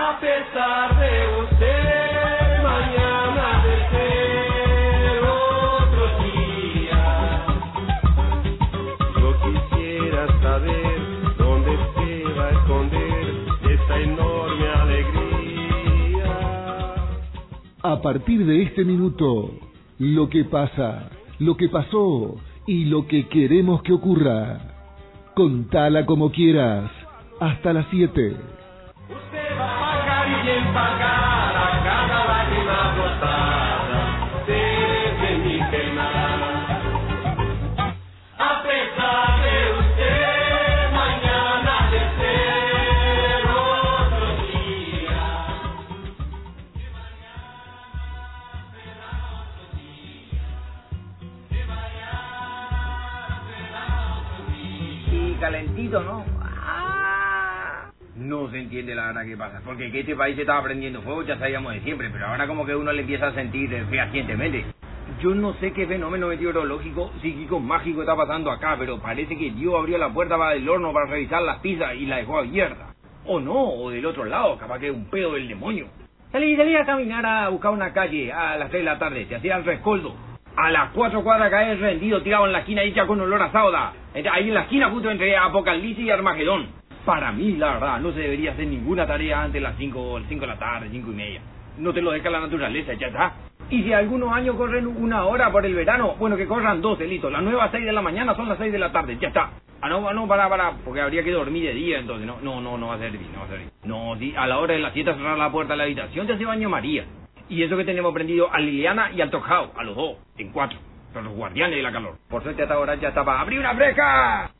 A pesar de usted, mañana de ser otro día. Yo quisiera saber dónde se va a esconder esta enorme alegría. A partir de este minuto, lo que pasa, lo que pasó y lo que queremos que ocurra. Contala como quieras, hasta las 7. Usted va a pagar y bien pagar a cada lágrima brotada desde mi pena. A pesar de usted, mañana de ser otro día. Que mañana será otro día. Que mañana será otro día. Y calentito, ¿no? No se entiende la verdad qué pasa, porque que este país se estaba prendiendo fuego ya sabíamos de siempre, pero ahora como que uno le empieza a sentir fehacientemente. Yo no sé qué fenómeno meteorológico, psíquico, mágico está pasando acá, pero parece que Dios abrió la puerta del horno para revisar las pizzas y la dejó abierta. O no, o del otro lado, capaz que es un pedo del demonio. Salí a caminar a buscar una calle a las 3 de la tarde, se hacía el rescoldo. A las 4 cuadras cae rendido, tirado en la esquina hecha con olor a sauda. Ahí en la esquina justo entre Apocalipsis y Armagedón. Para mí, la verdad, no se debería hacer ninguna tarea antes de las 5 de la tarde, 5:30. No te lo deja la naturaleza, ya está. Y si algunos años corren 1 hora por el verano, bueno, que corran 12, listo. Las nuevas 6 de la mañana son las 6 de la tarde, ya está. No, para, porque habría que dormir de día, entonces no va a servir, no va a servir. No, sí, a la hora de la siesta cerrar la puerta de la habitación te hace baño María. Y eso que tenemos prendido a Liliana y al Tocao, a los dos, en 4. Son los guardianes de la calor. Por suerte hasta ahora ya está para abrir una fresca.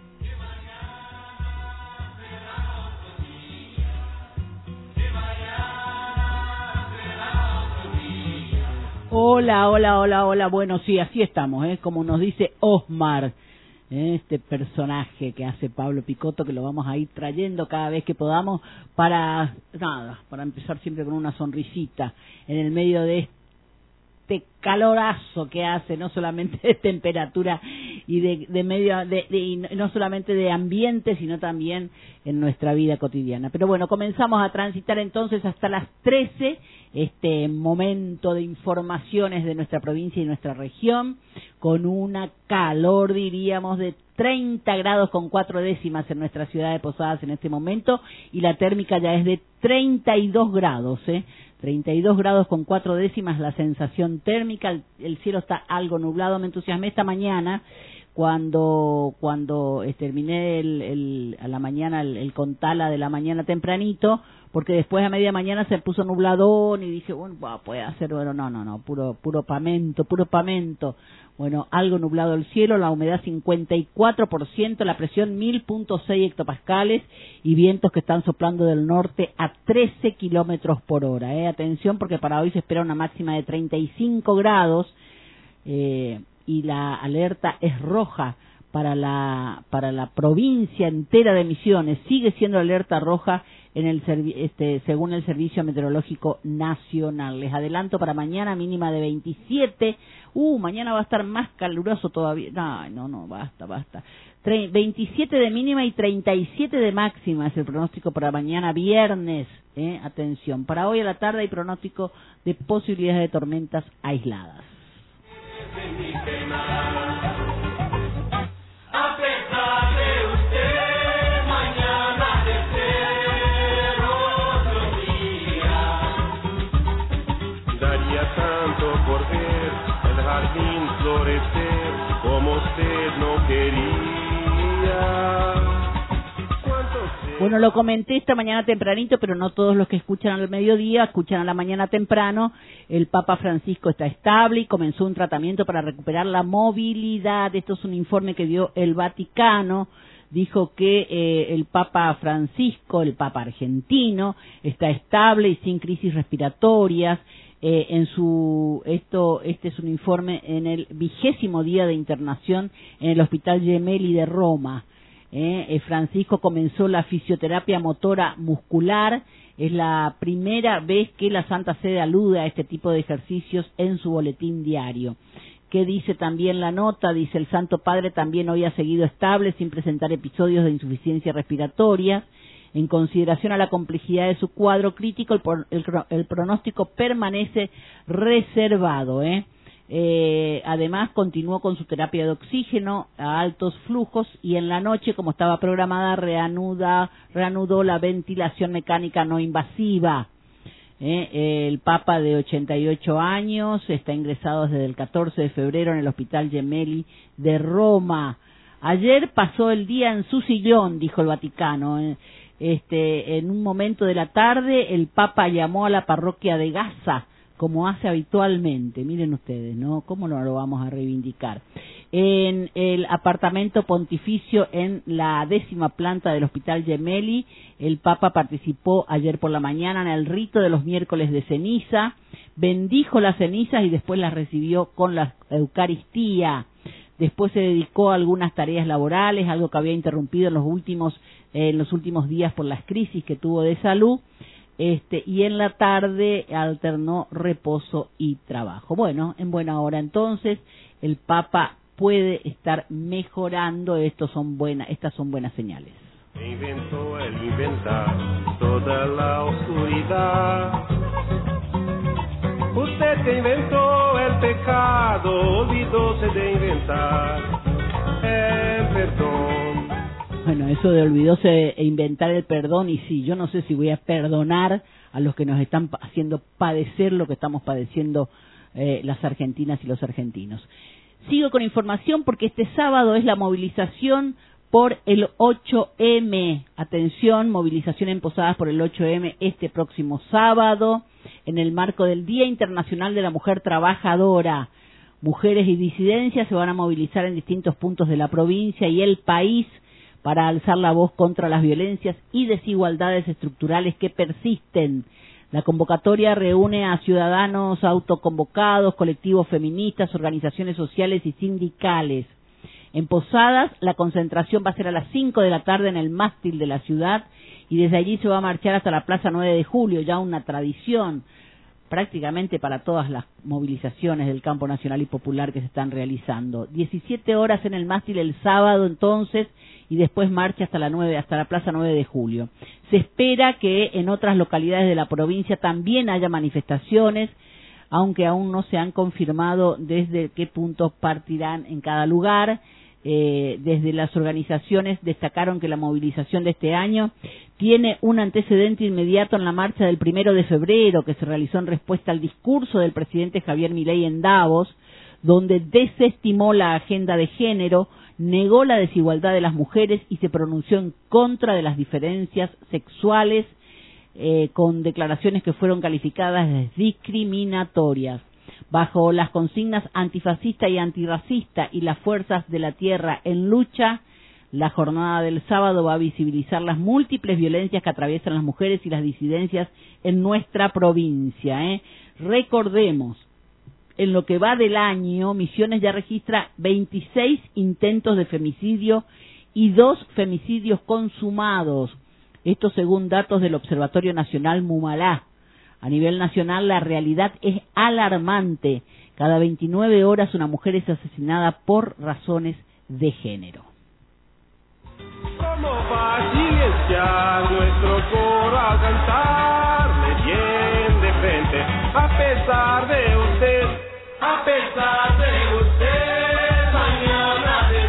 Hola. Bueno, sí, así estamos, como nos dice Osmar, este personaje que hace Pablo Picotto, que lo vamos a ir trayendo cada vez que podamos para empezar siempre con una sonrisita en el medio de este calorazo que hace, no solamente de temperatura y y no solamente de ambiente, sino también en nuestra vida cotidiana. Pero bueno, comenzamos a transitar entonces hasta las 13, este momento de informaciones de nuestra provincia y nuestra región, con una calor, diríamos, de 30 grados con 4 décimas en nuestra ciudad de Posadas en este momento, y la térmica ya es de 32 grados, 32 grados con 4 décimas la sensación térmica. El cielo está algo nublado. Me entusiasmé esta mañana cuando terminé a la mañana el Contala de la mañana tempranito, porque después a media mañana se puso nubladón y dije, bueno, puede hacer, bueno, no, puro pamento. Bueno, algo nublado el cielo, la humedad 54%, la presión 1000.6 hectopascales y vientos que están soplando del norte a 13 kilómetros por hora. Atención, porque para hoy se espera una máxima de 35 grados y la alerta es roja para la provincia entera de Misiones. Sigue siendo alerta roja según el Servicio Meteorológico Nacional. Les adelanto para mañana mínima de 27. Mañana va a estar más caluroso todavía. No, basta. 27 de mínima y 37 de máxima es el pronóstico para mañana viernes. Atención, para hoy a la tarde hay pronóstico de posibilidades de tormentas aisladas. A pesar de usted, mañana de ser otro día. Daría tanto por ver el jardín florecer como usted no quería. Bueno, lo comenté esta mañana tempranito, pero no todos los que escuchan al mediodía escuchan a la mañana temprano. El Papa Francisco está estable y comenzó un tratamiento para recuperar la movilidad. Esto es un informe que dio el Vaticano. Dijo que el Papa Francisco, el Papa argentino, está estable y sin crisis respiratorias. Este es un informe en el 20º día de internación en el Hospital Gemelli de Roma. Francisco comenzó la fisioterapia motora muscular. Es la primera vez que la Santa Sede alude a este tipo de ejercicios en su boletín diario. ¿Qué dice también la nota? Dice: el Santo Padre también hoy ha seguido estable sin presentar episodios de insuficiencia respiratoria. En consideración a la complejidad de su cuadro crítico, el pronóstico permanece reservado. Además, continuó con su terapia de oxígeno a altos flujos y en la noche, como estaba programada, reanudó la ventilación mecánica no invasiva. El Papa, de 88 años, está ingresado desde el 14 de febrero en el Hospital Gemelli de Roma. Ayer pasó el día en su sillón, dijo el Vaticano. En un momento de la tarde, el Papa llamó a la parroquia de Gaza, como hace habitualmente. Miren ustedes, ¿no? ¿Cómo no lo vamos a reivindicar? En el apartamento pontificio en la 10ª planta del Hospital Gemelli, el Papa participó ayer por la mañana en el rito de los miércoles de ceniza, bendijo las cenizas y después las recibió con la Eucaristía. Después se dedicó a algunas tareas laborales, algo que había interrumpido en los últimos días por las crisis que tuvo de salud. Y en la tarde alternó reposo y trabajo. Bueno, en buena hora entonces, el Papa puede estar mejorando. Estas son buenas señales. Inventó el inventar toda la oscuridad. Usted que inventó el pecado, olvidóse de inventar el perdón. Bueno, eso de olvidóse de inventar el perdón, y sí, yo no sé si voy a perdonar a los que nos están haciendo padecer lo que estamos padeciendo las argentinas y los argentinos. Sigo con información porque este sábado es la movilización por el 8M. Atención, movilización en Posadas por el 8M este próximo sábado, en el marco del Día Internacional de la Mujer Trabajadora. Mujeres y disidencias se van a movilizar en distintos puntos de la provincia y el país para alzar la voz contra las violencias y desigualdades estructurales que persisten. La convocatoria reúne a ciudadanos autoconvocados, colectivos feministas, organizaciones sociales y sindicales. En Posadas, la concentración va a ser a las 5 de la tarde en el mástil de la ciudad y desde allí se va a marchar hasta la Plaza 9 de Julio, ya una tradición prácticamente para todas las movilizaciones del campo nacional y popular que se están realizando. 17 horas en el mástil el sábado entonces y después marcha hasta la Plaza 9 de Julio. Se espera que en otras localidades de la provincia también haya manifestaciones, aunque aún no se han confirmado desde qué puntos partirán en cada lugar. Desde las organizaciones destacaron que la movilización de este año tiene un antecedente inmediato en la marcha del 1 de febrero, que se realizó en respuesta al discurso del presidente Javier Milei en Davos, donde desestimó la agenda de género, negó la desigualdad de las mujeres y se pronunció en contra de las diferencias sexuales, con declaraciones que fueron calificadas de discriminatorias. Bajo las consignas antifascista y antirracista y las fuerzas de la tierra en lucha, la jornada del sábado va a visibilizar las múltiples violencias que atraviesan las mujeres y las disidencias en nuestra provincia. Recordemos, en lo que va del año, Misiones ya registra 26 intentos de femicidio y 2 femicidios consumados. Esto según datos del Observatorio Nacional Mumalá. A nivel nacional la realidad es alarmante. Cada 29 horas una mujer es asesinada por razones de género. ¿Cómo va a silenciar nuestro coro al cantarle bien de frente? A pesar de usted, mañana de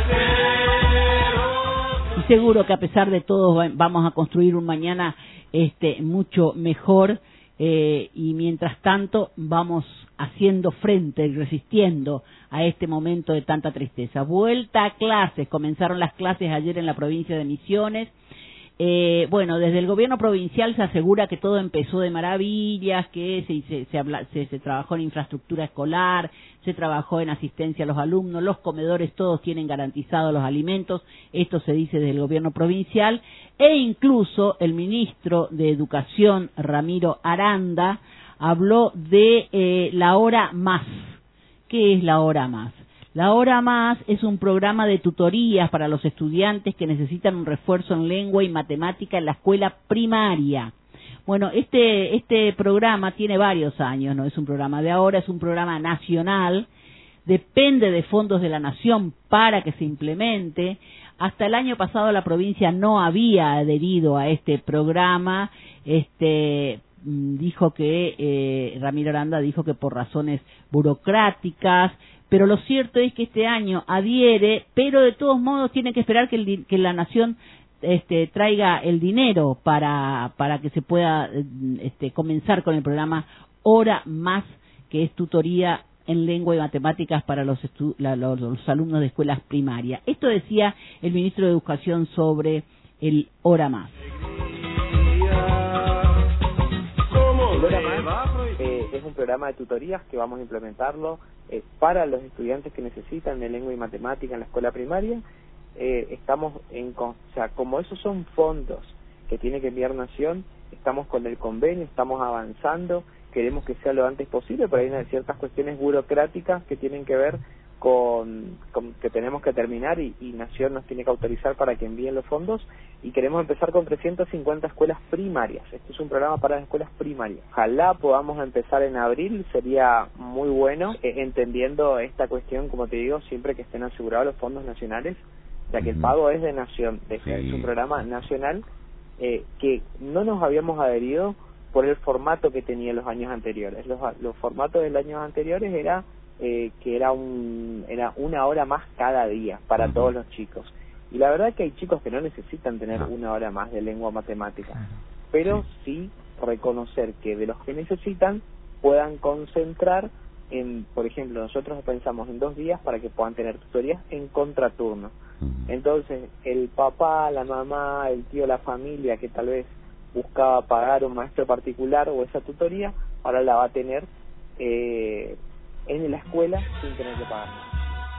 cero. Y seguro que a pesar de todo vamos a construir un mañana mucho mejor. Y mientras tanto vamos haciendo frente y resistiendo a este momento de tanta tristeza. Vuelta a clases, comenzaron las clases ayer en la provincia de Misiones. Desde el gobierno provincial se asegura que todo empezó de maravillas, que se trabajó en infraestructura escolar, se trabajó en asistencia a los alumnos, los comedores todos tienen garantizados los alimentos, esto se dice desde el gobierno provincial, e incluso el ministro de Educación, Ramiro Aranda, habló de la hora más. ¿Qué es la hora más? La Hora Más es un programa de tutorías para los estudiantes que necesitan un refuerzo en lengua y matemática en la escuela primaria. Bueno, este programa tiene varios años, no es un programa de ahora, es un programa nacional, depende de fondos de la nación para que se implemente. Hasta el año pasado la provincia no había adherido a este programa. Dijo que Ramiro Aranda dijo que por razones burocráticas, pero lo cierto es que este año adhiere, pero de todos modos tiene que esperar que la nación traiga el dinero para que se pueda comenzar con el programa Hora Más, que es tutoría en lengua y matemáticas para los alumnos de escuelas primarias. Esto decía el ministro de Educación sobre el Hora Más. El Hora Más es un programa de tutorías que vamos a implementarlo para los estudiantes que necesitan de lengua y matemática en la escuela primaria. Como esos son fondos que tiene que enviar Nación, estamos con el convenio, estamos avanzando, queremos que sea lo antes posible, pero hay ciertas cuestiones burocráticas que tienen que ver con que tenemos que terminar y Nación nos tiene que autorizar para que envíen los fondos, y queremos empezar con 350 escuelas primarias. Este es un programa para las escuelas primarias. Ojalá podamos empezar en abril, sería muy bueno, entendiendo esta cuestión, como te digo, siempre que estén asegurados los fondos nacionales, ya que el pago es de Nación. Es un programa nacional que no nos habíamos adherido por el formato que tenía en los años anteriores. Los formatos de los años anteriores era una hora más cada día para todos los chicos. Y la verdad que hay chicos que no necesitan tener una hora más de lengua matemática, pero sí reconocer que de los que necesitan puedan concentrar en, por ejemplo, nosotros pensamos en 2 días para que puedan tener tutorías en contraturno. Entonces, el papá, la mamá, el tío, la familia que tal vez buscaba pagar un maestro particular o esa tutoría, ahora la va a tener en la escuela sin tener que pagar nada.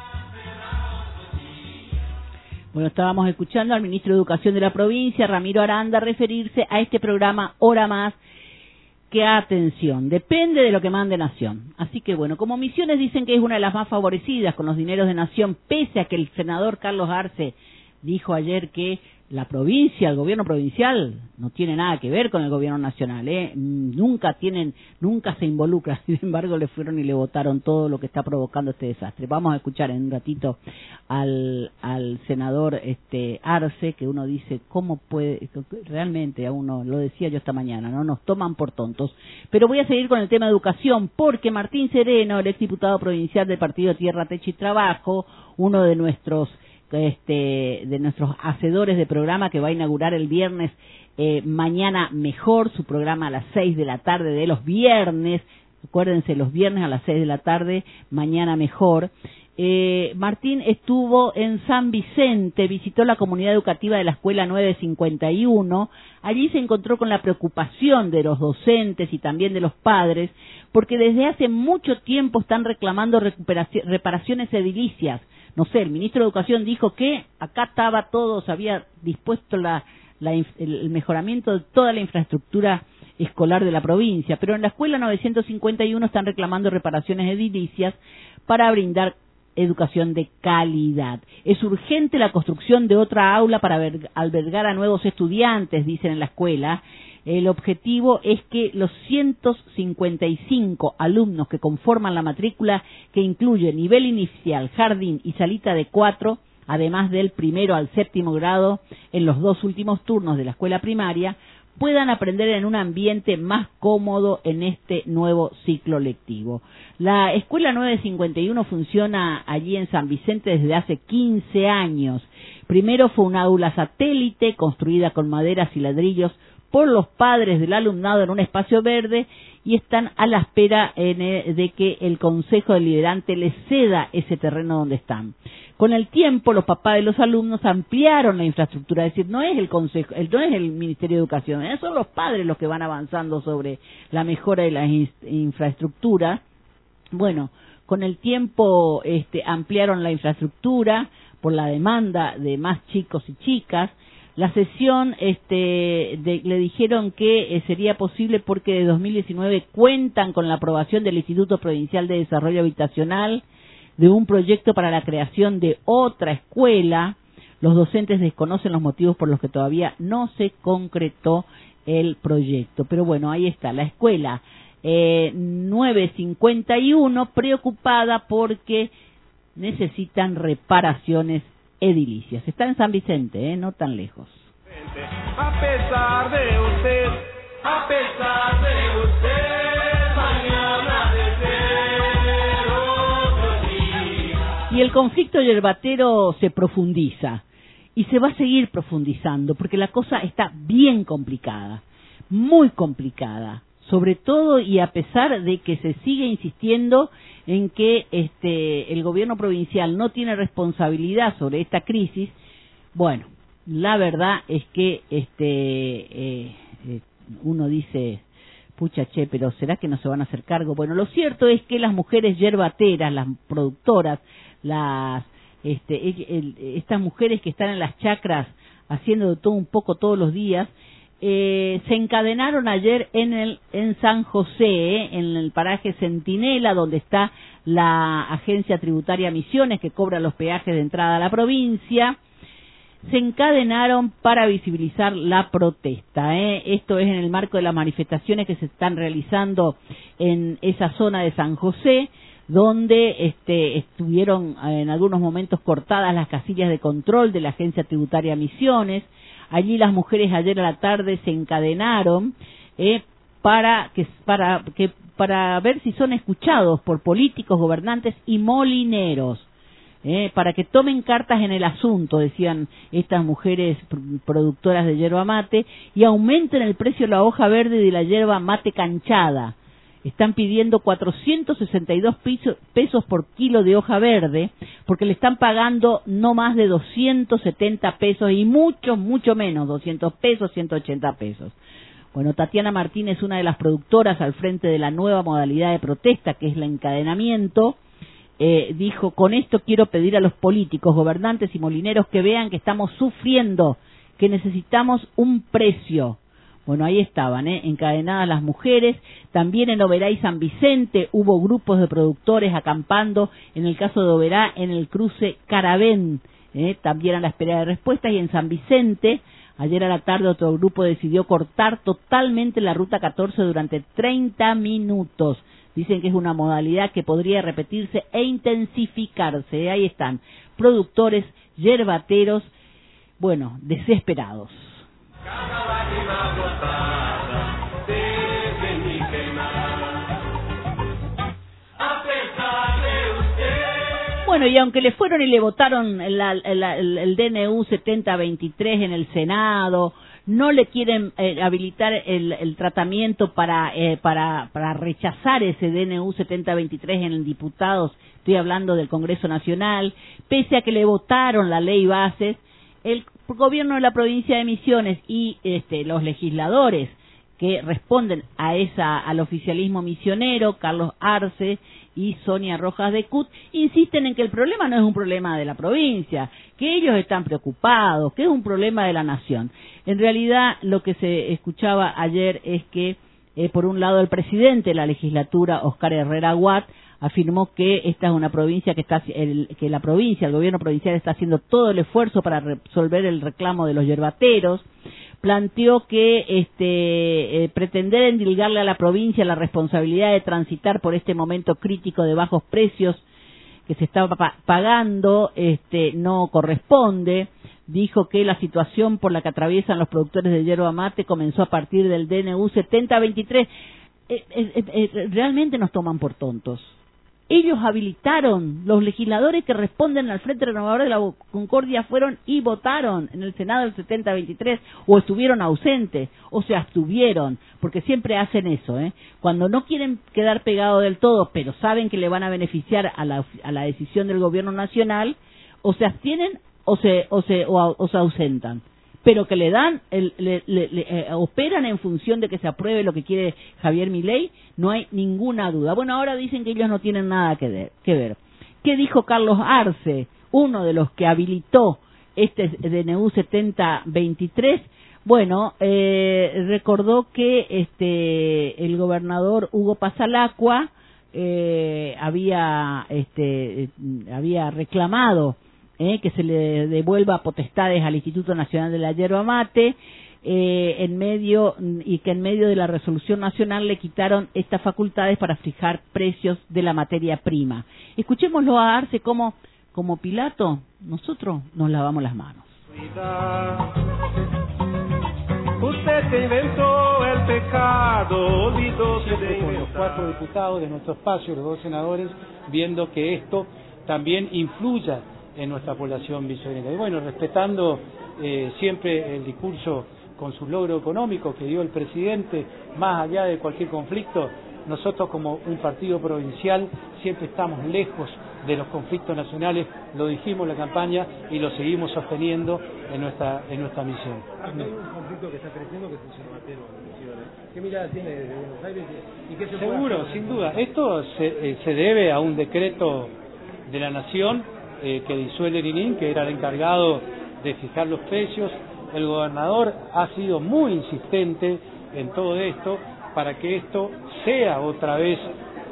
Bueno, estábamos escuchando al ministro de Educación de la provincia, Ramiro Aranda, referirse a este programa Hora Más, que, atención, depende de lo que mande Nación. Así que bueno, como Misiones dicen que es una de las más favorecidas con los dineros de Nación, pese a que el senador Carlos Arce dijo ayer que la provincia, el gobierno provincial, no tiene nada que ver con el gobierno nacional, nunca se involucra. Sin embargo, le fueron y le votaron todo lo que está provocando este desastre. Vamos a escuchar en un ratito al senador Arce, que uno dice, ¿cómo puede? Realmente a uno, lo decía yo esta mañana, no nos toman por tontos. Pero voy a seguir con el tema de educación, porque Martín Sereno, el exdiputado provincial del partido Tierra, Techo y Trabajo, uno de nuestros hacedores de programa, que va a inaugurar el viernes Mañana Mejor, su programa a las 6 de la tarde de los viernes. Acuérdense, los viernes a las 6 de la tarde, Mañana Mejor. Martín estuvo en San Vicente, visitó la comunidad educativa de la Escuela 951. Allí se encontró con la preocupación de los docentes y también de los padres, porque desde hace mucho tiempo están reclamando reparaciones edilicias. No sé, el ministro de Educación dijo que acá estaba todo, se había dispuesto el mejoramiento de toda la infraestructura escolar de la provincia, pero en la Escuela 951 están reclamando reparaciones edilicias para brindar educación de calidad. Es urgente la construcción de otra aula para albergar a nuevos estudiantes, dicen en la escuela. El objetivo es que los 155 alumnos que conforman la matrícula, que incluye nivel inicial, jardín y salita de 4, además del 1º al 7º grado en los 2 últimos turnos de la escuela primaria, puedan aprender en un ambiente más cómodo en este nuevo ciclo lectivo. La Escuela 951 funciona allí en San Vicente desde hace 15 años. Primero fue un aula satélite construida con maderas y ladrillos por los padres del alumnado en un espacio verde, y están a la espera de que el Consejo Deliberante les ceda ese terreno donde están. Con el tiempo, los papás de los alumnos ampliaron la infraestructura, es decir, no es el Consejo, no es el Ministerio de Educación, son los padres los que van avanzando sobre la mejora de la infraestructura. Bueno, con el tiempo ampliaron la infraestructura por la demanda de más chicos y chicas. La sesión le dijeron que sería posible porque de 2019 cuentan con la aprobación del Instituto Provincial de Desarrollo Habitacional de un proyecto para la creación de otra escuela. Los docentes desconocen los motivos por los que todavía no se concretó el proyecto. Pero bueno, ahí está, la escuela 951 preocupada porque necesitan reparaciones edilicias. Está en San Vicente, no tan lejos. A pesar de usted, a pesar de usted, mañana de ser otro día. Y el conflicto yerbatero se profundiza y se va a seguir profundizando porque la cosa está bien complicada, muy complicada, sobre todo y a pesar de que se sigue insistiendo en que el gobierno provincial no tiene responsabilidad sobre esta crisis. Bueno, la verdad es que uno dice, pucha che, pero ¿será que no se van a hacer cargo? Bueno, lo cierto es que las mujeres yerbateras, las productoras, estas mujeres que están en las chacras haciendo de todo un poco todos los días, se encadenaron ayer en San José, en el paraje Centinela, donde está la agencia tributaria Misiones que cobra los peajes de entrada a la provincia. Se encadenaron para visibilizar la protesta. Esto es en el marco de las manifestaciones que se están realizando en esa zona de San José, donde estuvieron en algunos momentos cortadas las casillas de control de la agencia tributaria Misiones. Allí las mujeres ayer a la tarde se encadenaron para ver si son escuchados por políticos, gobernantes y molineros. Para que tomen cartas en el asunto, decían estas mujeres productoras de yerba mate, y aumenten el precio de la hoja verde de la yerba mate canchada. Están pidiendo 462 pesos por kilo de hoja verde, porque le están pagando no más de 270 pesos y mucho menos, 200 pesos, 180 pesos. Bueno, Tatiana Martínez, una de las productoras al frente de la nueva modalidad de protesta, que es el encadenamiento, dijo, con esto quiero pedir a los políticos, gobernantes y molineros que vean que estamos sufriendo, que necesitamos un precio. Bueno, ahí estaban, encadenadas las mujeres. También en Oberá y San Vicente hubo grupos de productores acampando, en el caso de Oberá, en el cruce Caravén, también a la espera de respuestas, y en San Vicente, ayer a la tarde otro grupo decidió cortar totalmente la ruta 14 durante 30 minutos. Dicen que es una modalidad que podría repetirse e intensificarse. Ahí están, productores, yerbateros, bueno, desesperados. Bueno, y aunque le fueron y le votaron el DNU 7023 en el Senado, no le quieren habilitar el tratamiento para rechazar ese DNU 7023 en el diputados, estoy hablando del Congreso Nacional, pese a que le votaron la ley bases, el gobierno de la provincia de Misiones y los legisladores que responden al oficialismo misionero, Carlos Arce y Sonia Rojas de Cut, insisten en que el problema no es un problema de la provincia, que ellos están preocupados, que es un problema de la nación. En realidad, lo que se escuchaba ayer es que, por un lado, el presidente de la legislatura, Oscar Herrera Watt, afirmó que esta es una provincia que la provincia, el gobierno provincial está haciendo todo el esfuerzo para resolver el reclamo de los yerbateros. Planteó que pretender endilgarle a la provincia la responsabilidad de transitar por este momento crítico de bajos precios que se está pagando no corresponde. Dijo que la situación por la que atraviesan los productores de yerba mate comenzó a partir del DNU 7023. Realmente nos toman por tontos. Ellos habilitaron, los legisladores que responden al Frente Renovador de la Concordia fueron y votaron en el Senado el 7023, o estuvieron ausentes, o se abstuvieron, porque siempre hacen eso, Cuando no quieren quedar pegados del todo, pero saben que le van a beneficiar a la decisión del gobierno nacional, o se abstienen o se ausentan. Pero que le dan, operan en función de que se apruebe lo que quiere Javier Milei, no hay ninguna duda. Bueno, ahora dicen que ellos no tienen nada que ver. ¿Qué dijo Carlos Arce, uno de los que habilitó este DNU 7023? Bueno, recordó que el gobernador Hugo Pasalacqua había reclamado que se le devuelva potestades al Instituto Nacional de la Yerba Mate, y que en medio de la resolución nacional le quitaron estas facultades para fijar precios de la materia prima. Escuchémoslo a Arce cómo como Pilato, nosotros nos lavamos las manos. Usted que inventó el pecado, olvidóse de con los 4 diputados de nuestro espacio, los 2 senadores, viendo que esto también influya en nuestra población misionera. Y bueno, respetando siempre el discurso con su logro económico que dio el presidente, más allá de cualquier conflicto, nosotros como un partido provincial siempre estamos lejos de los conflictos nacionales, lo dijimos en la campaña y lo seguimos sosteniendo en nuestra misión. Hay un conflicto que está creciendo que es el Cervatero. ¿Qué mirada tiene desde Buenos Aires y qué se puede Seguro, hacer? sin duda. Esto se debe a un decreto de la Nación que disuelve Lenin, que era el encargado de fijar los precios. El gobernador ha sido muy insistente en todo esto para que esto sea otra vez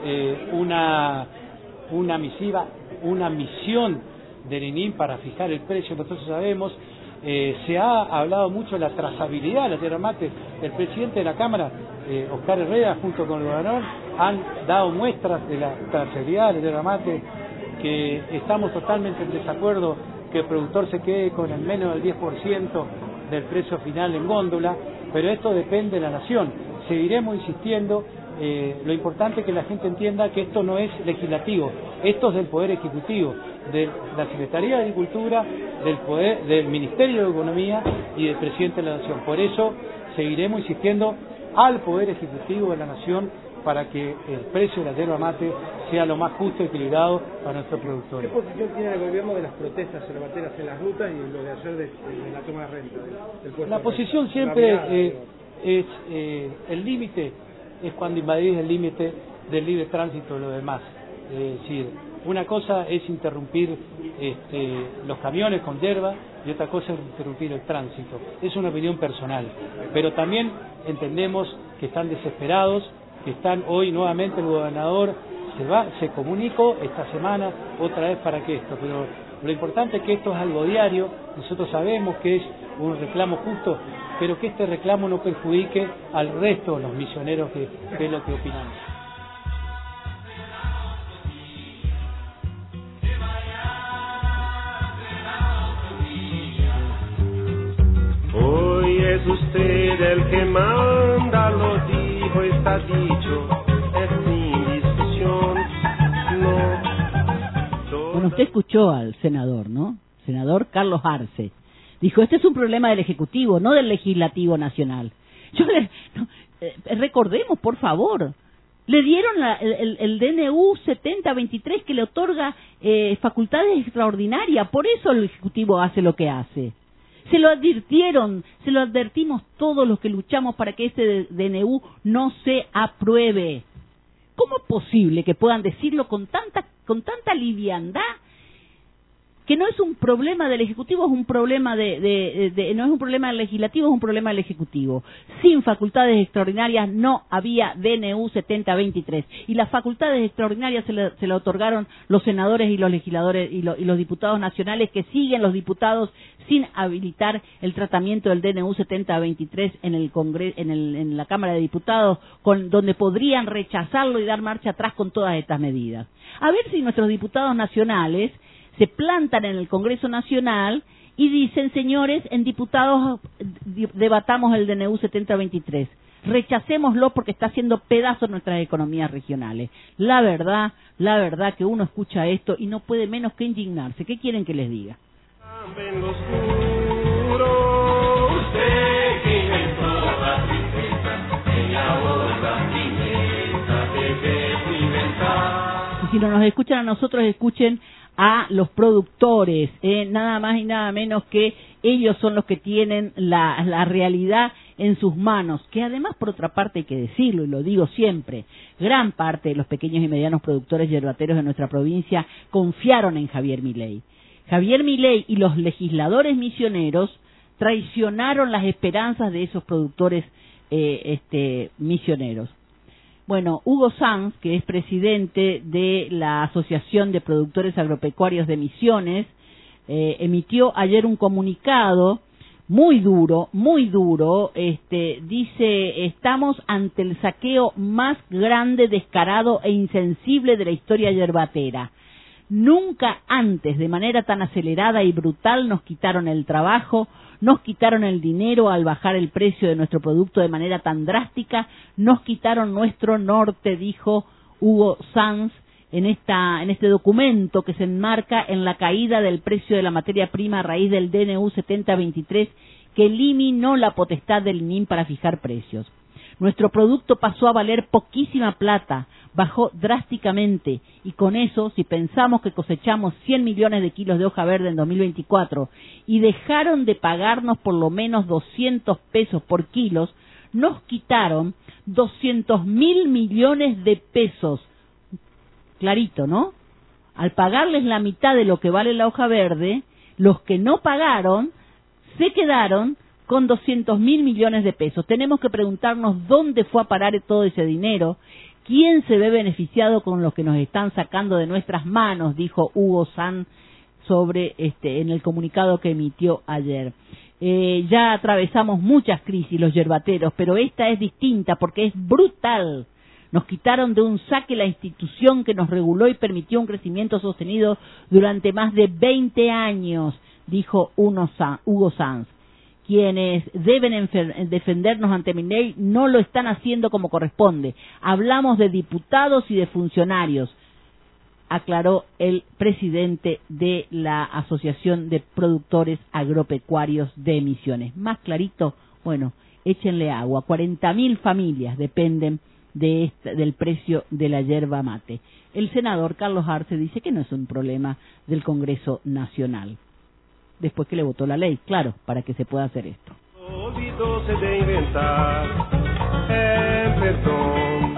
una misión de Lenin para fijar el precio. Nosotros sabemos, se ha hablado mucho de la trazabilidad de la tierra mate. El presidente de la Cámara, Oscar Herrera, junto con el gobernador, han dado muestras de la trazabilidad de la tierra mate, que estamos totalmente en desacuerdo que el productor se quede con el menos del 10% del precio final en góndola, pero esto depende de la Nación. Seguiremos insistiendo. Lo importante es que la gente entienda que esto no es legislativo, esto es del Poder Ejecutivo, de la Secretaría de Agricultura, del Ministerio de Economía y del Presidente de la Nación. Por eso seguiremos insistiendo al Poder Ejecutivo de la Nación para que el precio de la yerba mate sea lo más justo y equilibrado para nuestros productores. ¿Qué posición tiene el gobierno de las protestas yerbateras en las rutas y lo de ayer de la toma de renta del puesto? La posición siempre es el límite, es cuando invadís el límite del libre tránsito de lo demás. Es decir, una cosa es interrumpir los camiones con yerba y otra cosa es interrumpir el tránsito. Es una opinión personal, pero también entendemos que están desesperados, que están hoy nuevamente el gobernador se comunicó esta semana otra vez para que esto, pero lo importante es que esto es algo diario. Nosotros sabemos que es un reclamo justo, pero que este reclamo no perjudique al resto de los misioneros que es lo que opinamos. Hoy es usted el que manda, lo dijo, está dicho, es sin discusión, no. Bueno, usted escuchó al senador, ¿no? Senador Carlos Arce. Dijo, este es un problema del Ejecutivo, no del Legislativo Nacional. Recordemos, por favor, le dieron el DNU 7023 que le otorga facultades extraordinarias, por eso el Ejecutivo hace lo que hace. Se lo advertimos todos los que luchamos para que este DNU no se apruebe. ¿Cómo es posible que puedan decirlo con tanta liviandad? Que no es un problema del Ejecutivo, es un problema no es un problema del Legislativo, es un problema del Ejecutivo. Sin facultades extraordinarias no había DNU 7023 y las facultades extraordinarias se le otorgaron los senadores y los legisladores y los diputados nacionales, que siguen los diputados sin habilitar el tratamiento del DNU 7023 en el Congreso, en la Cámara de Diputados, donde podrían rechazarlo y dar marcha atrás con todas estas medidas. A ver si nuestros diputados nacionales se plantan en el Congreso Nacional y dicen, señores, en diputados debatamos el DNU 7023. Rechacémoslo porque está haciendo pedazos nuestras economías regionales. La verdad que uno escucha esto y no puede menos que indignarse. ¿Qué quieren que les diga? Vengo oscuro, usted que inventó la tristeza, y ahora tristeza debe experimentar. Y si no nos escuchan a nosotros, escuchen a los productores, nada más y nada menos que ellos son los que tienen la realidad en sus manos, que además, por otra parte, hay que decirlo, y lo digo siempre, gran parte de los pequeños y medianos productores yerbateros de nuestra provincia confiaron en Javier Milei. Javier Milei y los legisladores misioneros traicionaron las esperanzas de esos productores misioneros. Bueno, Hugo Sanz, que es presidente de la Asociación de Productores Agropecuarios de Misiones, emitió ayer un comunicado muy duro, dice, estamos ante el saqueo más grande, descarado e insensible de la historia yerbatera. Nunca antes, de manera tan acelerada y brutal, nos quitaron el trabajo, nos quitaron el dinero al bajar el precio de nuestro producto de manera tan drástica, nos quitaron nuestro norte, dijo Hugo Sanz en este documento que se enmarca en la caída del precio de la materia prima a raíz del DNU 7023 que eliminó la potestad del INIM para fijar precios. Nuestro producto pasó a valer poquísima plata, bajó drásticamente, y con eso, si pensamos que cosechamos 100 millones de kilos de hoja verde en 2024 y dejaron de pagarnos por lo menos 200 pesos por kilos, nos quitaron 200.000 millones de pesos. Clarito, ¿no? Al pagarles la mitad de lo que vale la hoja verde, los que no pagaron se quedaron con 200.000 millones de pesos. Tenemos que preguntarnos dónde fue a parar todo ese dinero, quién se ve beneficiado con lo que nos están sacando de nuestras manos, dijo Hugo Sanz sobre en el comunicado que emitió ayer. Ya atravesamos muchas crisis los yerbateros, pero esta es distinta porque es brutal. Nos quitaron de un saque la institución que nos reguló y permitió un crecimiento sostenido durante más de 20 años, dijo Hugo Sanz. Quienes deben defendernos ante Milei no lo están haciendo como corresponde. Hablamos de diputados y de funcionarios, aclaró el presidente de la Asociación de Productores Agropecuarios de Misiones. Más clarito, bueno, échenle agua. 40.000 familias dependen del precio de la yerba mate. El senador Carlos Arce dice que no es un problema del Congreso Nacional. Después que le votó la ley, claro, para que se pueda hacer esto. Olvidóse de inventar el perdón.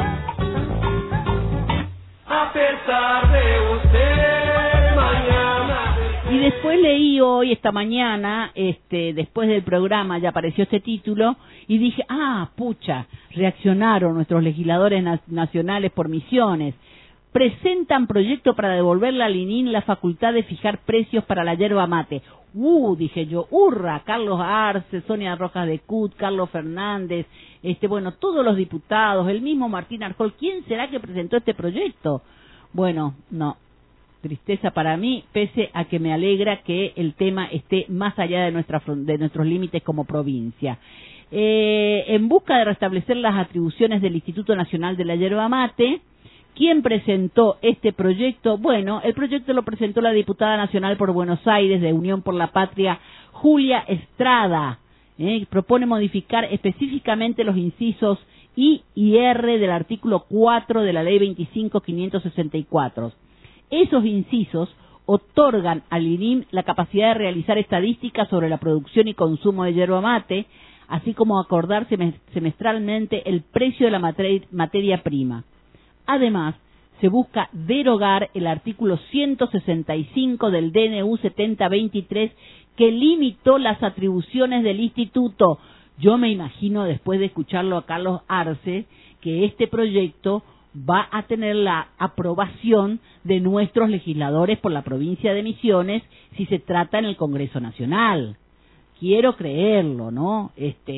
A pesar de usted, mañana. Y después leí hoy, esta mañana, después del programa ya apareció este título, y dije, pucha, reaccionaron nuestros legisladores nacionales por Misiones. Presentan proyecto para devolverle al ININ la facultad de fijar precios para la yerba mate. Dije yo, hurra, Carlos Arce, Sonia Rojas de Cut, Carlos Fernández, todos los diputados, el mismo Martín Arjol. ¿Quién será que presentó este proyecto? Bueno, no, tristeza para mí, pese a que me alegra que el tema esté más allá de nuestros límites como provincia. En busca de restablecer las atribuciones del Instituto Nacional de la Yerba Mate, ¿quién presentó este proyecto? Bueno, el proyecto lo presentó la diputada nacional por Buenos Aires de Unión por la Patria, Julia Estrada. Propone modificar específicamente los incisos I y R del artículo 4 de la Ley 25.564. Esos incisos otorgan al INIM la capacidad de realizar estadísticas sobre la producción y consumo de yerba mate, así como acordar semestralmente el precio de la materia prima. Además, se busca derogar el artículo 165 del DNU 7023 que limitó las atribuciones del instituto. Yo me imagino, después de escucharlo a Carlos Arce, que este proyecto va a tener la aprobación de nuestros legisladores por la provincia de Misiones si se trata en el Congreso Nacional. Quiero creerlo, ¿no?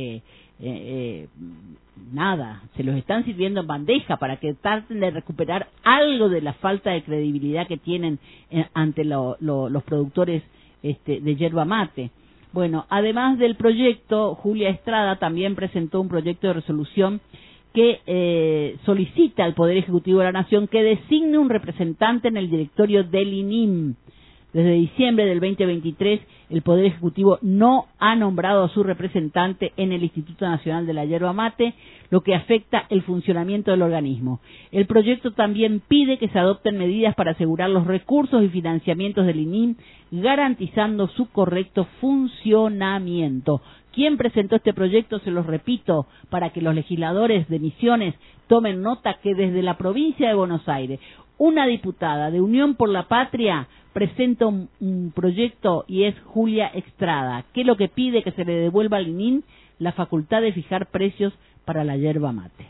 Nada, se los están sirviendo en bandeja para que traten de recuperar algo de la falta de credibilidad que tienen ante los productores de yerba mate. Bueno, además del proyecto, Julia Estrada también presentó un proyecto de resolución que solicita al Poder Ejecutivo de la Nación que designe un representante en el directorio del INIM. Desde diciembre del 2023, el Poder Ejecutivo no ha nombrado a su representante en el Instituto Nacional de la Yerba Mate, lo que afecta el funcionamiento del organismo. El proyecto también pide que se adopten medidas para asegurar los recursos y financiamientos del INIM, garantizando su correcto funcionamiento. ¿Quién presentó este proyecto? Se los repito, para que los legisladores de Misiones tomen nota que desde la provincia de Buenos Aires, una diputada de Unión por la Patria presenta un proyecto y es Julia Estrada, que es lo que pide que se le devuelva al INIM la facultad de fijar precios para la yerba mate.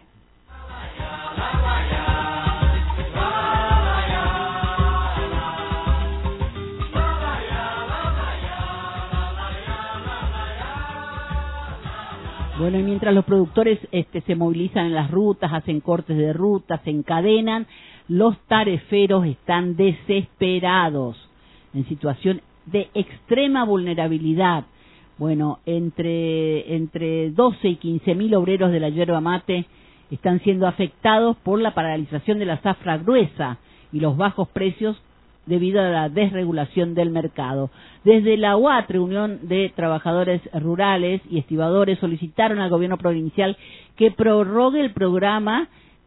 Bueno, y mientras los productores se movilizan en las rutas, hacen cortes de rutas, se encadenan, los tareferos están desesperados, en situación de extrema vulnerabilidad. Bueno, entre 12 y 15.000 obreros de la yerba mate están siendo afectados por la paralización de la zafra gruesa y los bajos precios debido a la desregulación del mercado. Desde la UATRE, Unión de Trabajadores Rurales y Estibadores, solicitaron al gobierno provincial que prorrogue el programa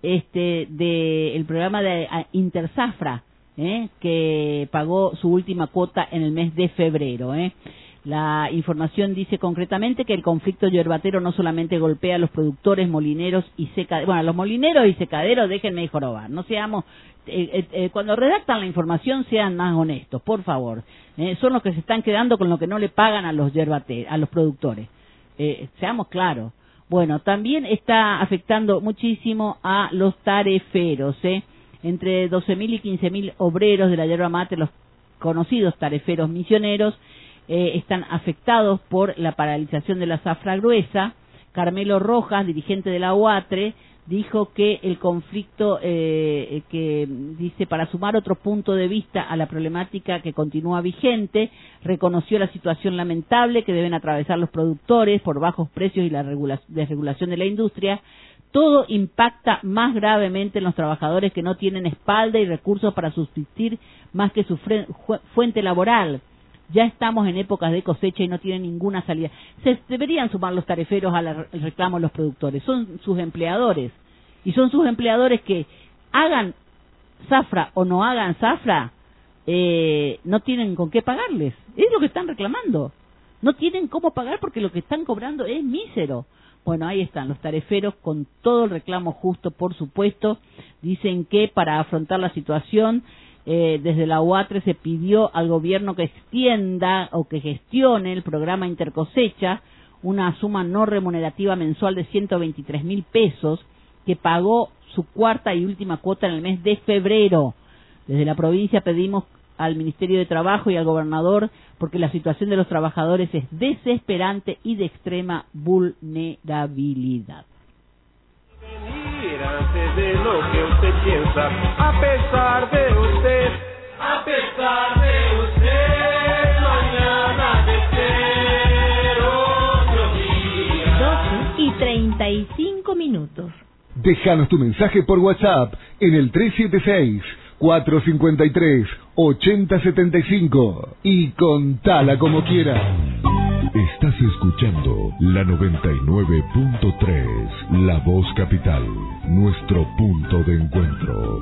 de Interzafra, que pagó su última cuota en el mes de febrero. La información dice concretamente que el conflicto yerbatero no solamente golpea a los productores, molineros y secaderos. Bueno, a los molineros y secaderos, déjenme de jorobar. No seamos, cuando redactan la información sean más honestos, por favor. Son los que se están quedando con lo que no le pagan a los yerbateros, a los productores. Seamos claros. Bueno, también está afectando muchísimo a los tareferos. Entre 12.000 y 15.000 obreros de la yerba mate, los conocidos tareferos misioneros, están afectados por la paralización de la zafra gruesa. Carmelo Rojas, dirigente de la UATRE, dijo que el conflicto, que dice, para sumar otro punto de vista a la problemática que continúa vigente, reconoció la situación lamentable que deben atravesar los productores por bajos precios y la desregulación de la industria. Todo impacta más gravemente en los trabajadores que no tienen espalda y recursos para subsistir más que su fuente laboral. Ya estamos en épocas de cosecha y no tienen ninguna salida. Se deberían sumar los tareferos al reclamo de los productores. Son sus empleadores. Y son sus empleadores que hagan zafra o no hagan zafra, no tienen con qué pagarles. Es lo que están reclamando. No tienen cómo pagar porque lo que están cobrando es mísero. Bueno, ahí están los tareferos con todo el reclamo justo, por supuesto. Dicen que para afrontar la situación, desde la UATRE se pidió al gobierno que extienda o que gestione el programa Intercosecha, una suma no remunerativa mensual de 123.000 pesos, que pagó su cuarta y última cuota en el mes de febrero. Desde la provincia pedimos al Ministerio de Trabajo y al gobernador, porque la situación de los trabajadores es desesperante y de extrema vulnerabilidad. Antes de lo que usted piensa, a pesar de usted, mañana de ser otro día. 12:35. Déjanos tu mensaje por WhatsApp en el 376-453-8075 y contala como quieras. Estás escuchando la 99.3, La Voz Capital, nuestro punto de encuentro.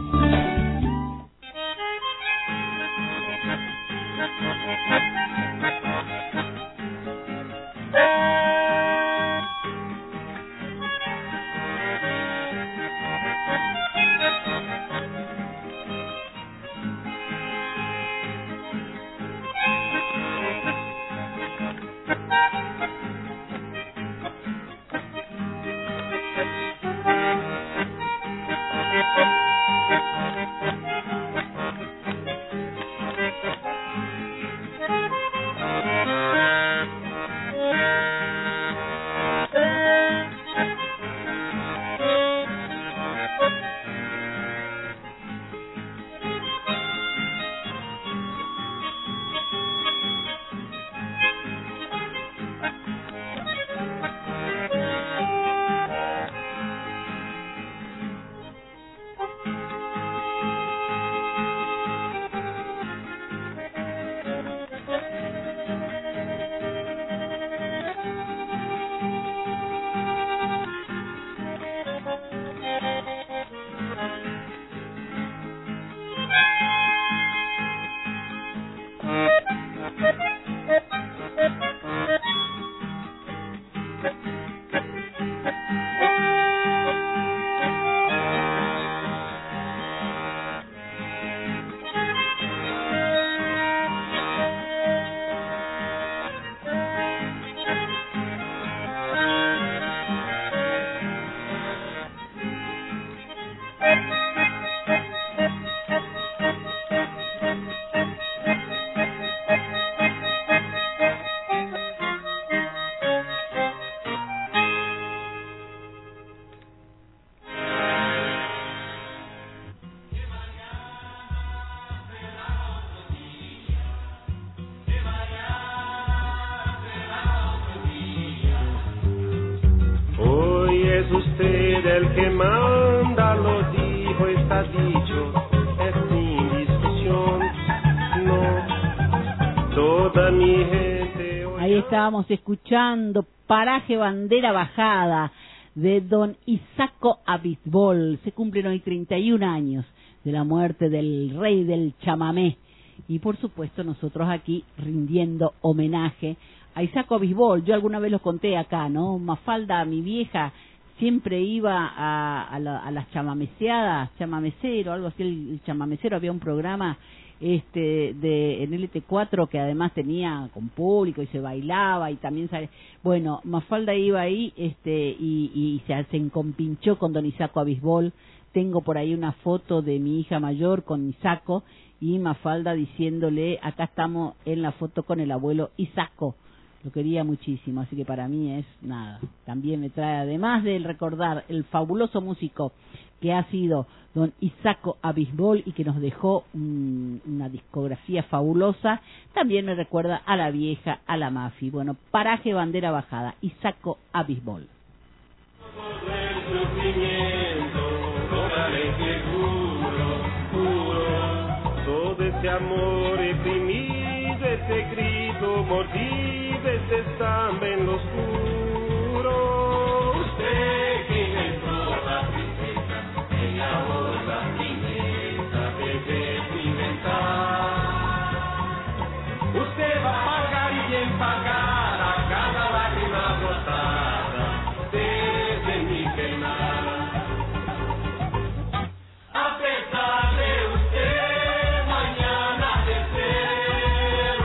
el que manda, lo dijo, está dicho, es sin discusión. No, toda mi gente. Ahí estábamos escuchando Paraje Bandera Bajada de don Isaco Abisbol. Se cumplen hoy 31 años de la muerte del rey del chamamé. Y por supuesto nosotros aquí rindiendo homenaje a Isaco Abisbol. Yo alguna vez lo conté acá, ¿no? Mafalda, mi vieja, siempre iba a las chamameceadas, chamamecero, algo así, el chamamecero, había un programa en LT4 que además tenía con público y se bailaba y también bueno, Mafalda iba ahí y se encompinchó con don Isaco Abisbol. Tengo por ahí una foto de mi hija mayor con Isaco y Mafalda diciéndole, acá estamos en la foto con el abuelo Isaco. Lo quería muchísimo, así que para mí es nada. También me trae, además de recordar el fabuloso músico que ha sido don Isaco Abisbol y que nos dejó una discografía fabulosa, también me recuerda a la vieja, a la Mafi. Bueno, Paraje Bandera Bajada, Isaco Abisbol. Todo ese amor reprimido, ese grito mordido, ese samba en lo oscuro. Usted que inventó la tristeza, ella ahora tristeza debe inventar. Usted va a pagar y bien pagar a cada lágrima brotada desde mi penal. A pesar de usted, mañana de ser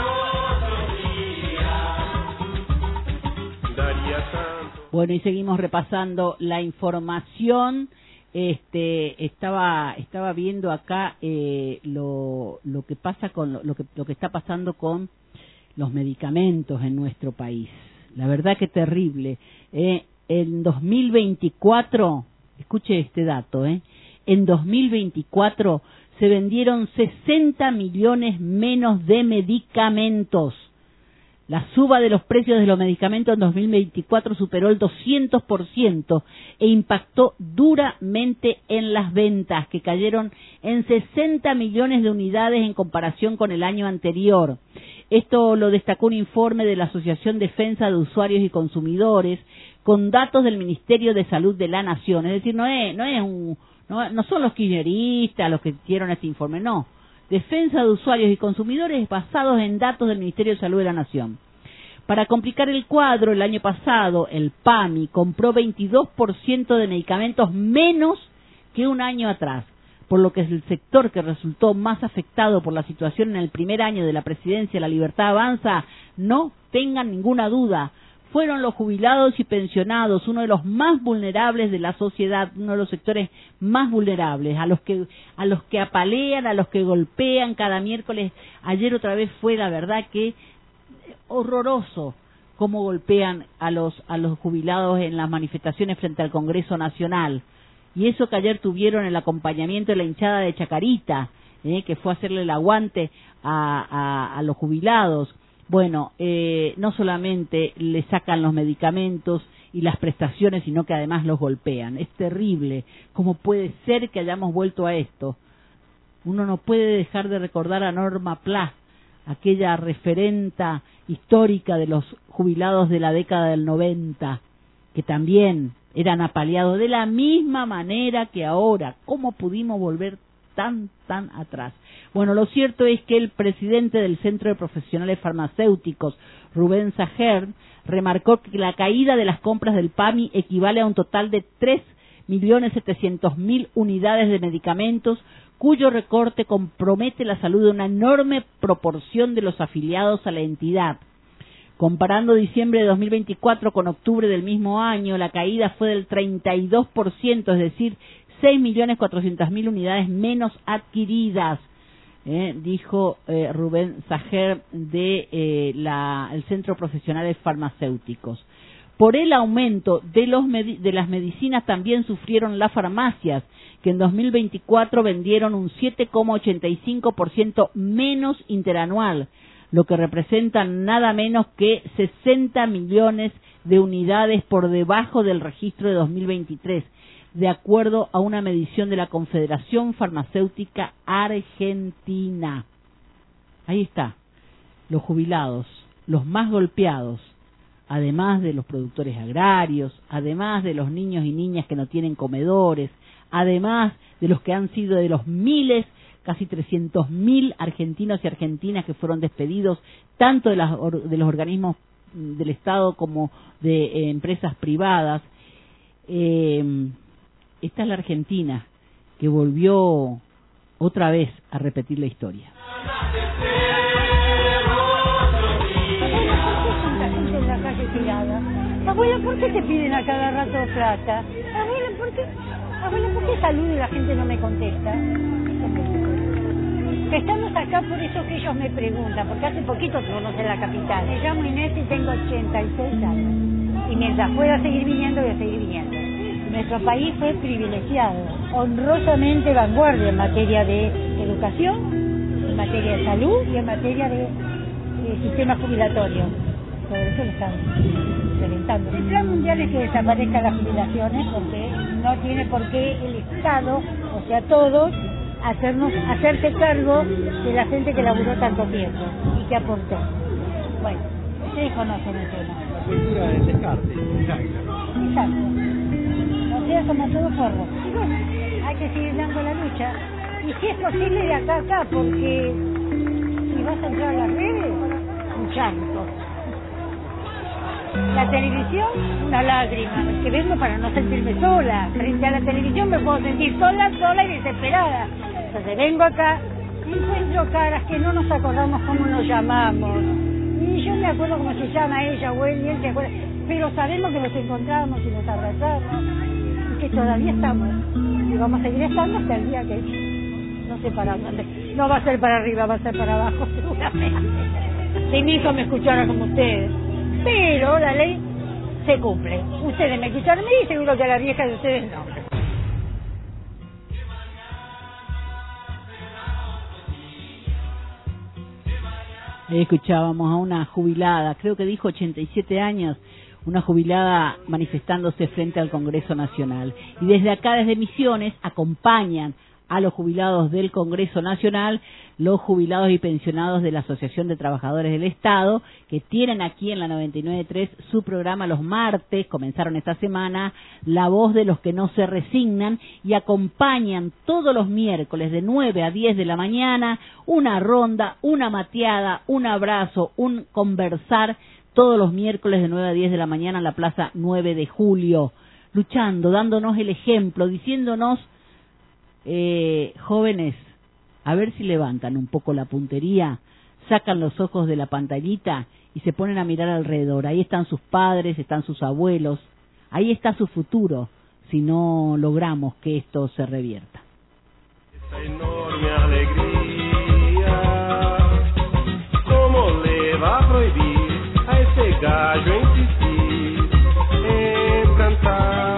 otro día. Daría tanto. Bueno, y seguimos repasando la información. Estaba viendo acá lo que pasa con lo que está pasando con los medicamentos en nuestro país. La verdad que terrible. En 2024, escuche este dato, en 2024 se vendieron 60 millones menos de medicamentos. La suba de los precios de los medicamentos en 2024 superó el 200% e impactó duramente en las ventas, que cayeron en 60 millones de unidades en comparación con el año anterior. Esto lo destacó un informe de la Asociación Defensa de Usuarios y Consumidores con datos del Ministerio de Salud de la Nación. Es decir, no son los kirchneristas los que hicieron este informe, no. Defensa de Usuarios y Consumidores basados en datos del Ministerio de Salud de la Nación. Para complicar el cuadro, el año pasado el PAMI compró 22% de medicamentos menos que un año atrás, por lo que es el sector que resultó más afectado por la situación en el primer año de la presidencia La Libertad Avanza, no tengan ninguna duda, fueron los jubilados y pensionados, uno de los más vulnerables de la sociedad, uno de los sectores más vulnerables, a los que apalean, a los que golpean cada miércoles. Ayer otra vez fue, la verdad, que horroroso cómo golpean a los jubilados en las manifestaciones frente al Congreso Nacional. Y eso que ayer tuvieron el acompañamiento de la hinchada de Chacarita, que fue a hacerle el aguante a los jubilados. Bueno, no solamente le sacan los medicamentos y las prestaciones, sino que además los golpean. Es terrible. ¿Cómo puede ser que hayamos vuelto a esto? Uno no puede dejar de recordar a Norma Pla, aquella referenta histórica de los jubilados de la década del 90, que también eran apaleados de la misma manera que ahora. ¿Cómo pudimos volver tan atrás? Bueno, lo cierto es que el presidente del Centro de Profesionales Farmacéuticos, Rubén Sajer, remarcó que la caída de las compras del PAMI equivale a un total de 3.700.000 unidades de medicamentos, cuyo recorte compromete la salud de una enorme proporción de los afiliados a la entidad. Comparando diciembre de 2024 con octubre del mismo año, la caída fue del 32%, es decir, 6.400.000 unidades menos adquiridas, dijo Rubén Sajer de el Centro de Profesionales Farmacéuticos. Por el aumento de las medicinas también sufrieron las farmacias, que en 2024 vendieron un 7,85% menos interanual, lo que representa nada menos que 60 millones de unidades por debajo del registro de 2023. de acuerdo a una medición de la Confederación Farmacéutica Argentina. Ahí está, los jubilados, los más golpeados, además de los productores agrarios, además de los niños y niñas que no tienen comedores, además de los que han sido de los miles, casi 300.000 argentinos y argentinas que fueron despedidos, tanto de los organismos del Estado como de empresas privadas. Esta es la Argentina que volvió otra vez a repetir la historia. Abuela, ¿por qué te piden a cada rato plata? Abuela, ¿por qué saludo y la gente no me contesta? Que estamos acá por eso que ellos me preguntan, porque hace poquito que conocí la capital. Me llamo Inés y tengo 86 años. Y mientras pueda seguir viniendo, voy a seguir viniendo. Nuestro país fue privilegiado, honrosamente vanguardia en materia de educación, en materia de salud y en materia de sistema jubilatorio. Sobre eso lo estamos implementando. El plan mundial es que desaparezcan las jubilaciones porque no tiene por qué el Estado, o sea todos, hacerse cargo de la gente que laburó tanto tiempo y que aportó. Bueno, ustedes conocen el tema. La cultura del descarte. Exacto. O sea, como todo forro. Y bueno, hay que seguir dando la lucha. Y si es posible de acá a acá, porque si vas a entrar a las redes, un llanto. La televisión, una lágrima. Es que vengo para no sentirme sola. Frente a la televisión me puedo sentir sola y desesperada. Entonces vengo acá y encuentro caras que no nos acordamos cómo nos llamamos. Y yo me acuerdo cómo se llama ella o él y él se acuerda. Pero sabemos que nos encontramos y nos abrazamos. Y que todavía estamos. Y vamos a seguir estando hasta el día que no sé para dónde. No va a ser para arriba, va a ser para abajo seguramente. Si mi hijo me escuchara como ustedes. Pero la ley se cumple. Ustedes me escuchan a mí y seguro que a la vieja de ustedes no. Escuchábamos a una jubilada, creo que dijo 87 años, una jubilada manifestándose frente al Congreso Nacional. Y desde acá, desde Misiones, acompañan a los jubilados del Congreso Nacional, los jubilados y pensionados de la Asociación de Trabajadores del Estado, que tienen aquí en la 99.3 su programa los martes, comenzaron esta semana, La Voz de los que no se resignan, y acompañan todos los miércoles de 9 a 10 de la mañana, una ronda, una mateada, un abrazo, un conversar, todos los miércoles de 9 a 10 de la mañana en la Plaza 9 de Julio, luchando, dándonos el ejemplo, diciéndonos, jóvenes, a ver si levantan un poco la puntería, sacan los ojos de la pantallita y se ponen a mirar alrededor. Ahí están sus padres, están sus abuelos, ahí está su futuro, si no logramos que esto se revierta. Esta enorme alegría, ¿cómo le va a prohibir a ese gallo insistir en cantar?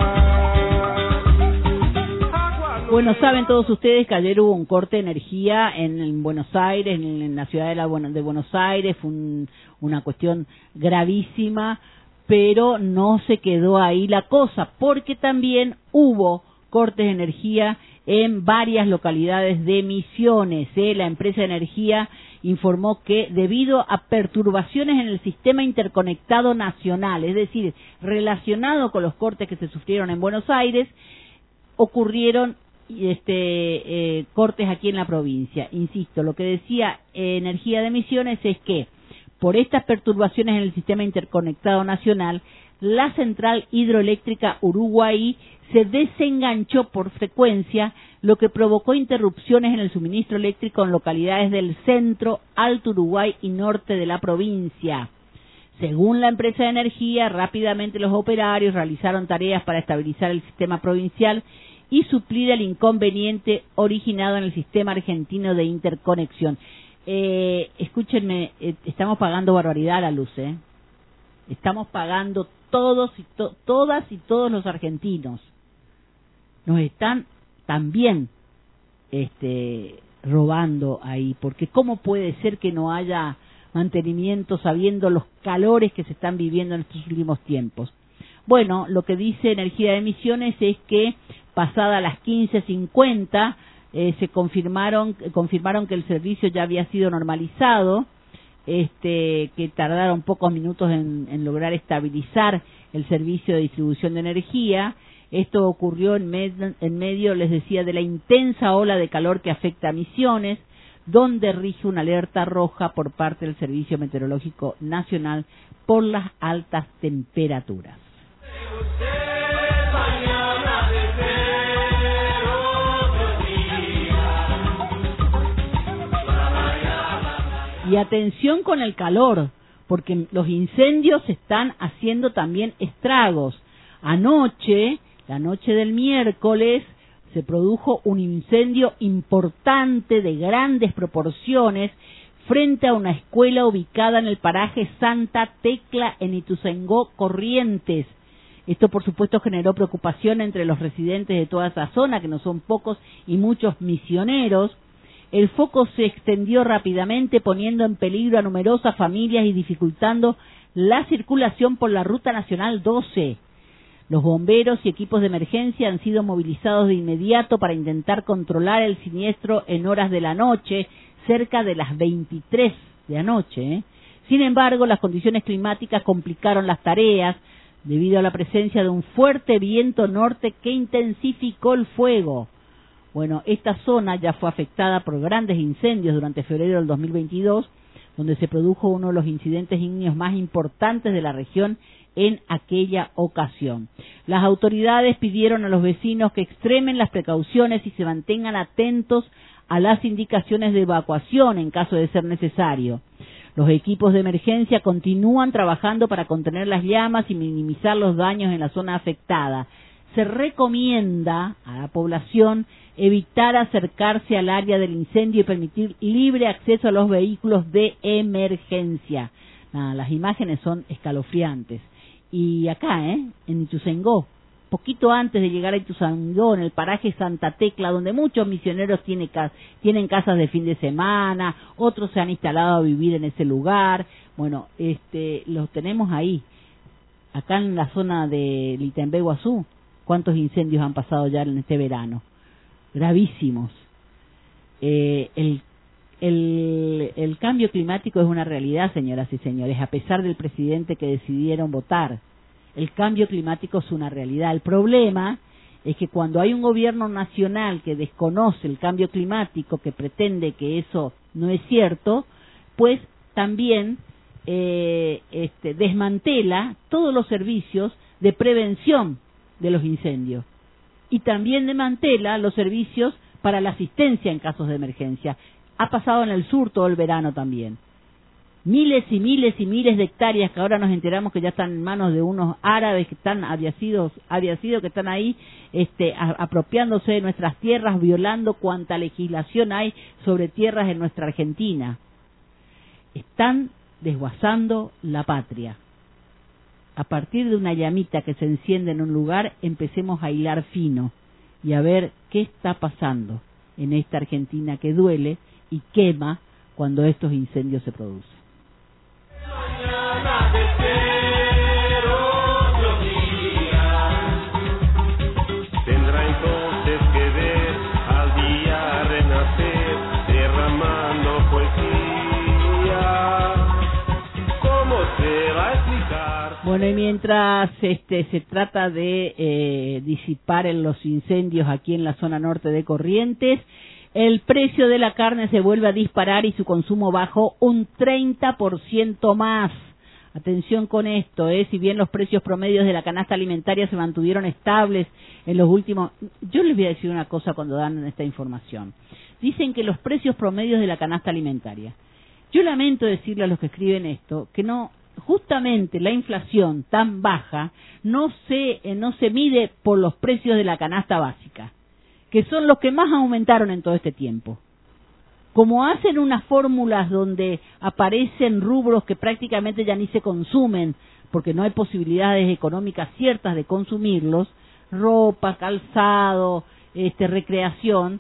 Bueno, saben todos ustedes que ayer hubo un corte de energía en Buenos Aires, en la ciudad de Buenos Aires, fue una cuestión gravísima, pero no se quedó ahí la cosa, porque también hubo cortes de energía en varias localidades de Misiones. La empresa de energía informó que debido a perturbaciones en el sistema interconectado nacional, es decir, relacionado con los cortes que se sufrieron en Buenos Aires, ocurrieron cortes aquí en la provincia. Insisto, lo que decía Energía de Misiones es que por estas perturbaciones en el sistema interconectado nacional, la central hidroeléctrica Uruguay se desenganchó por frecuencia, lo que provocó interrupciones en el suministro eléctrico en localidades del centro, Alto Uruguay y norte de la provincia. Según la empresa de energía, rápidamente los operarios realizaron tareas para estabilizar el sistema provincial y suplir el inconveniente originado en el sistema argentino de interconexión. Escúchenme, estamos pagando barbaridad a la luz, Estamos pagando todas y todos los argentinos. Nos están también robando ahí, porque ¿cómo puede ser que no haya mantenimiento sabiendo los calores que se están viviendo en estos últimos tiempos? Bueno, lo que dice Energía de Misiones es que pasadas las 15:50 confirmaron que el servicio ya había sido normalizado, que tardaron pocos minutos en lograr estabilizar el servicio de distribución de energía. Esto ocurrió en medio, les decía, de la intensa ola de calor que afecta a Misiones, donde rige una alerta roja por parte del Servicio Meteorológico Nacional por las altas temperaturas. Y atención con el calor, porque los incendios están haciendo también estragos. Anoche, la noche del miércoles, se produjo un incendio importante de grandes proporciones frente a una escuela ubicada en el paraje Santa Tecla en Ituzaingó, Corrientes. Esto, por supuesto, generó preocupación entre los residentes de toda esa zona, que no son pocos y muchos misioneros. El foco se extendió rápidamente, poniendo en peligro a numerosas familias y dificultando la circulación por la Ruta Nacional 12. Los bomberos y equipos de emergencia han sido movilizados de inmediato para intentar controlar el siniestro en horas de la noche, cerca de las 23 de anoche. Sin embargo, las condiciones climáticas complicaron las tareas debido a la presencia de un fuerte viento norte que intensificó el fuego. Bueno, esta zona ya fue afectada por grandes incendios durante febrero del 2022, donde se produjo uno de los incidentes ígneos más importantes de la región en aquella ocasión. Las autoridades pidieron a los vecinos que extremen las precauciones y se mantengan atentos a las indicaciones de evacuación en caso de ser necesario. Los equipos de emergencia continúan trabajando para contener las llamas y minimizar los daños en la zona afectada. Se recomienda a la población evitar acercarse al área del incendio y permitir libre acceso a los vehículos de emergencia. Las imágenes son escalofriantes. Y acá, en Ituzaingó, poquito antes de llegar a Ituzaingó, en el paraje Santa Tecla, donde muchos misioneros tienen casas de fin de semana, otros se han instalado a vivir en ese lugar. Bueno, los tenemos ahí. Acá en la zona de Litembé, Guazú, ¿cuántos incendios han pasado ya en este verano? Gravísimos. El cambio climático es una realidad, señoras y señores, a pesar del presidente que decidieron votar. El cambio climático es una realidad. El problema es que cuando hay un gobierno nacional que desconoce el cambio climático, que pretende que eso no es cierto, pues también desmantela todos los servicios de prevención de los incendios y también desmantela los servicios para la asistencia en casos de emergencia. Ha pasado en el sur todo el verano también. Miles y miles y miles de hectáreas que ahora nos enteramos que ya están en manos de unos árabes que están que están ahí apropiándose de nuestras tierras, violando cuanta legislación hay sobre tierras en nuestra Argentina. Están desguazando la patria. A partir de una llamita que se enciende en un lugar, empecemos a hilar fino y a ver qué está pasando en esta Argentina que duele y quema cuando estos incendios se producen. Tendrá entonces que ver al día renacer, derramando poesía. ¿Cómo se va a explicar? Bueno, y mientras se trata de disipar los incendios aquí en la zona norte de Corrientes, el precio de la carne se vuelve a disparar y su consumo bajó un 30% más. Atención con esto, si bien los precios promedios de la canasta alimentaria se mantuvieron estables en los últimos... Yo les voy a decir una cosa cuando dan esta información. Dicen que los precios promedios de la canasta alimentaria. Yo lamento decirle a los que escriben esto que no, justamente la inflación tan baja no se mide por los precios de la canasta básica, que son los que más aumentaron en todo este tiempo. Como hacen unas fórmulas donde aparecen rubros que prácticamente ya ni se consumen, porque no hay posibilidades económicas ciertas de consumirlos, ropa, calzado, recreación,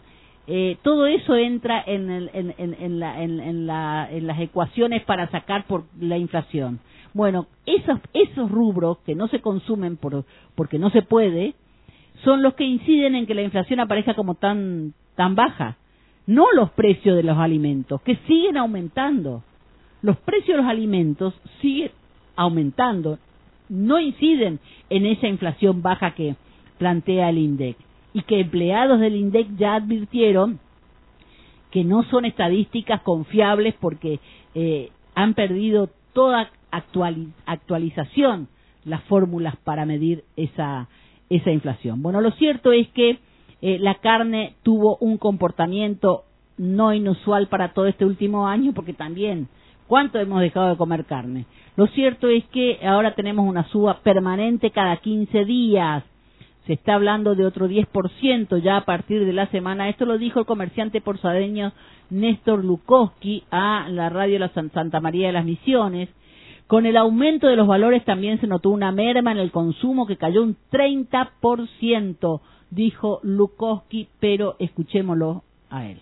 todo eso entra en las ecuaciones para sacar por la inflación. Bueno, esos rubros que no se consumen porque no se puede, son los que inciden en que la inflación aparezca como tan baja. No los precios de los alimentos, que siguen aumentando. Los precios de los alimentos siguen aumentando, no inciden en esa inflación baja que plantea el INDEC, y que empleados del INDEC ya advirtieron que no son estadísticas confiables porque han perdido toda actualización las fórmulas para medir esa inflación. Bueno, lo cierto es que la carne tuvo un comportamiento no inusual para todo este último año, porque también, ¿cuánto hemos dejado de comer carne? Lo cierto es que ahora tenemos una suba permanente cada 15 días. Se está hablando de otro 10% ya a partir de la semana. Esto lo dijo el comerciante porzadeño Néstor Lukowski a la radio de Santa María de las Misiones. Con el aumento de los valores también se notó una merma en el consumo que cayó un 30%, dijo Lukowski, pero escuchémoslo a él.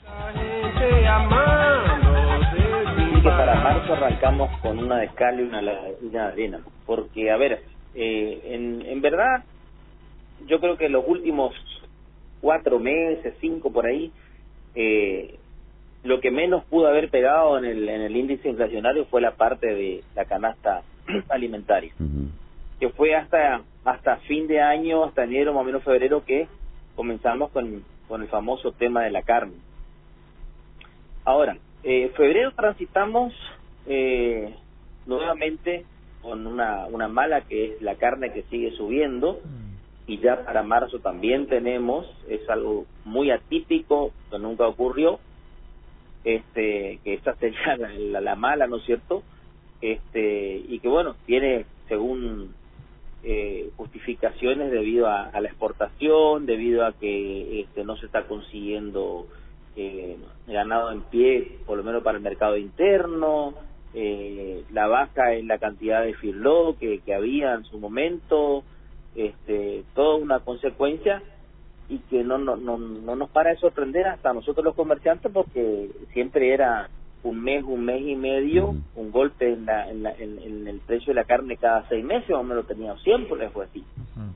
Sí, que para marzo arrancamos con una de cal y una de arena, porque, a ver, en verdad, yo creo que los últimos 4 meses, 5 por ahí, lo que menos pudo haber pegado en el índice inflacionario fue la parte de la canasta alimentaria, que fue hasta fin de año, hasta enero, más o menos febrero, que comenzamos con el famoso tema de la carne. Ahora, febrero transitamos nuevamente con una mala, que es la carne, que sigue subiendo, y ya para marzo también tenemos, es algo muy atípico, que nunca ocurrió, que esta sería la mala, ¿no es cierto? Y que bueno, tiene según justificaciones debido a la exportación, debido a que no se está consiguiendo ganado en pie, por lo menos para el mercado interno, la baja en la cantidad de feedlot que había en su momento, toda una consecuencia, y que no nos para de sorprender hasta nosotros los comerciantes, porque siempre era un mes y medio, un golpe en el precio de la carne cada 6 meses, o menos lo teníamos siempre, fue así.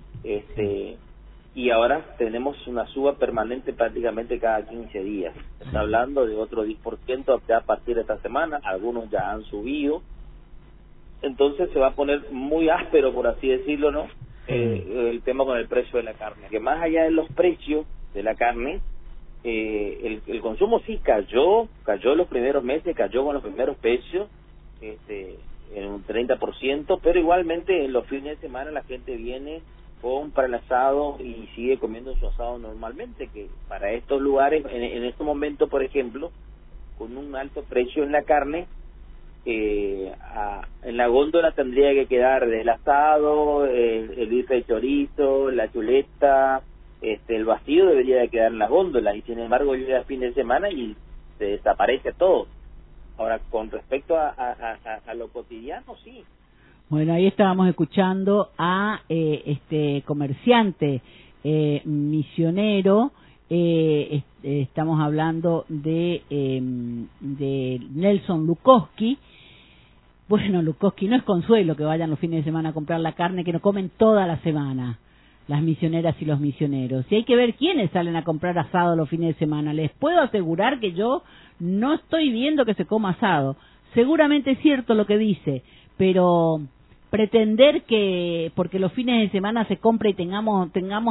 Y ahora tenemos una suba permanente prácticamente cada 15 días. Se está hablando de otro 10% ya a partir de esta semana, algunos ya han subido, entonces se va a poner muy áspero, por así decirlo, ¿no? El tema con el precio de la carne, que más allá de los precios de la carne, el consumo sí cayó los primeros meses, cayó con los primeros precios en un 30%, pero igualmente en los fines de semana la gente viene, compra el asado y sigue comiendo su asado normalmente, que para estos lugares, en estos momentos, por ejemplo, con un alto precio en la carne, en la góndola tendría que quedar el asado, el bife de chorizo, la chuleta, el vacío debería de quedar en la góndola, y sin embargo llega el fin de semana y se desaparece todo. Ahora, con respecto a lo cotidiano, sí. Bueno, ahí estábamos escuchando a este comerciante misionero. Estamos hablando de Nelson Lukowski. Bueno, Lukowski, no es consuelo que vayan los fines de semana a comprar la carne que no comen toda la semana las misioneras y los misioneros. Y hay que ver quiénes salen a comprar asado los fines de semana. Les puedo asegurar que yo no estoy viendo que se coma asado. Seguramente es cierto lo que dice, pero pretender que porque los fines de semana se compra y tengamos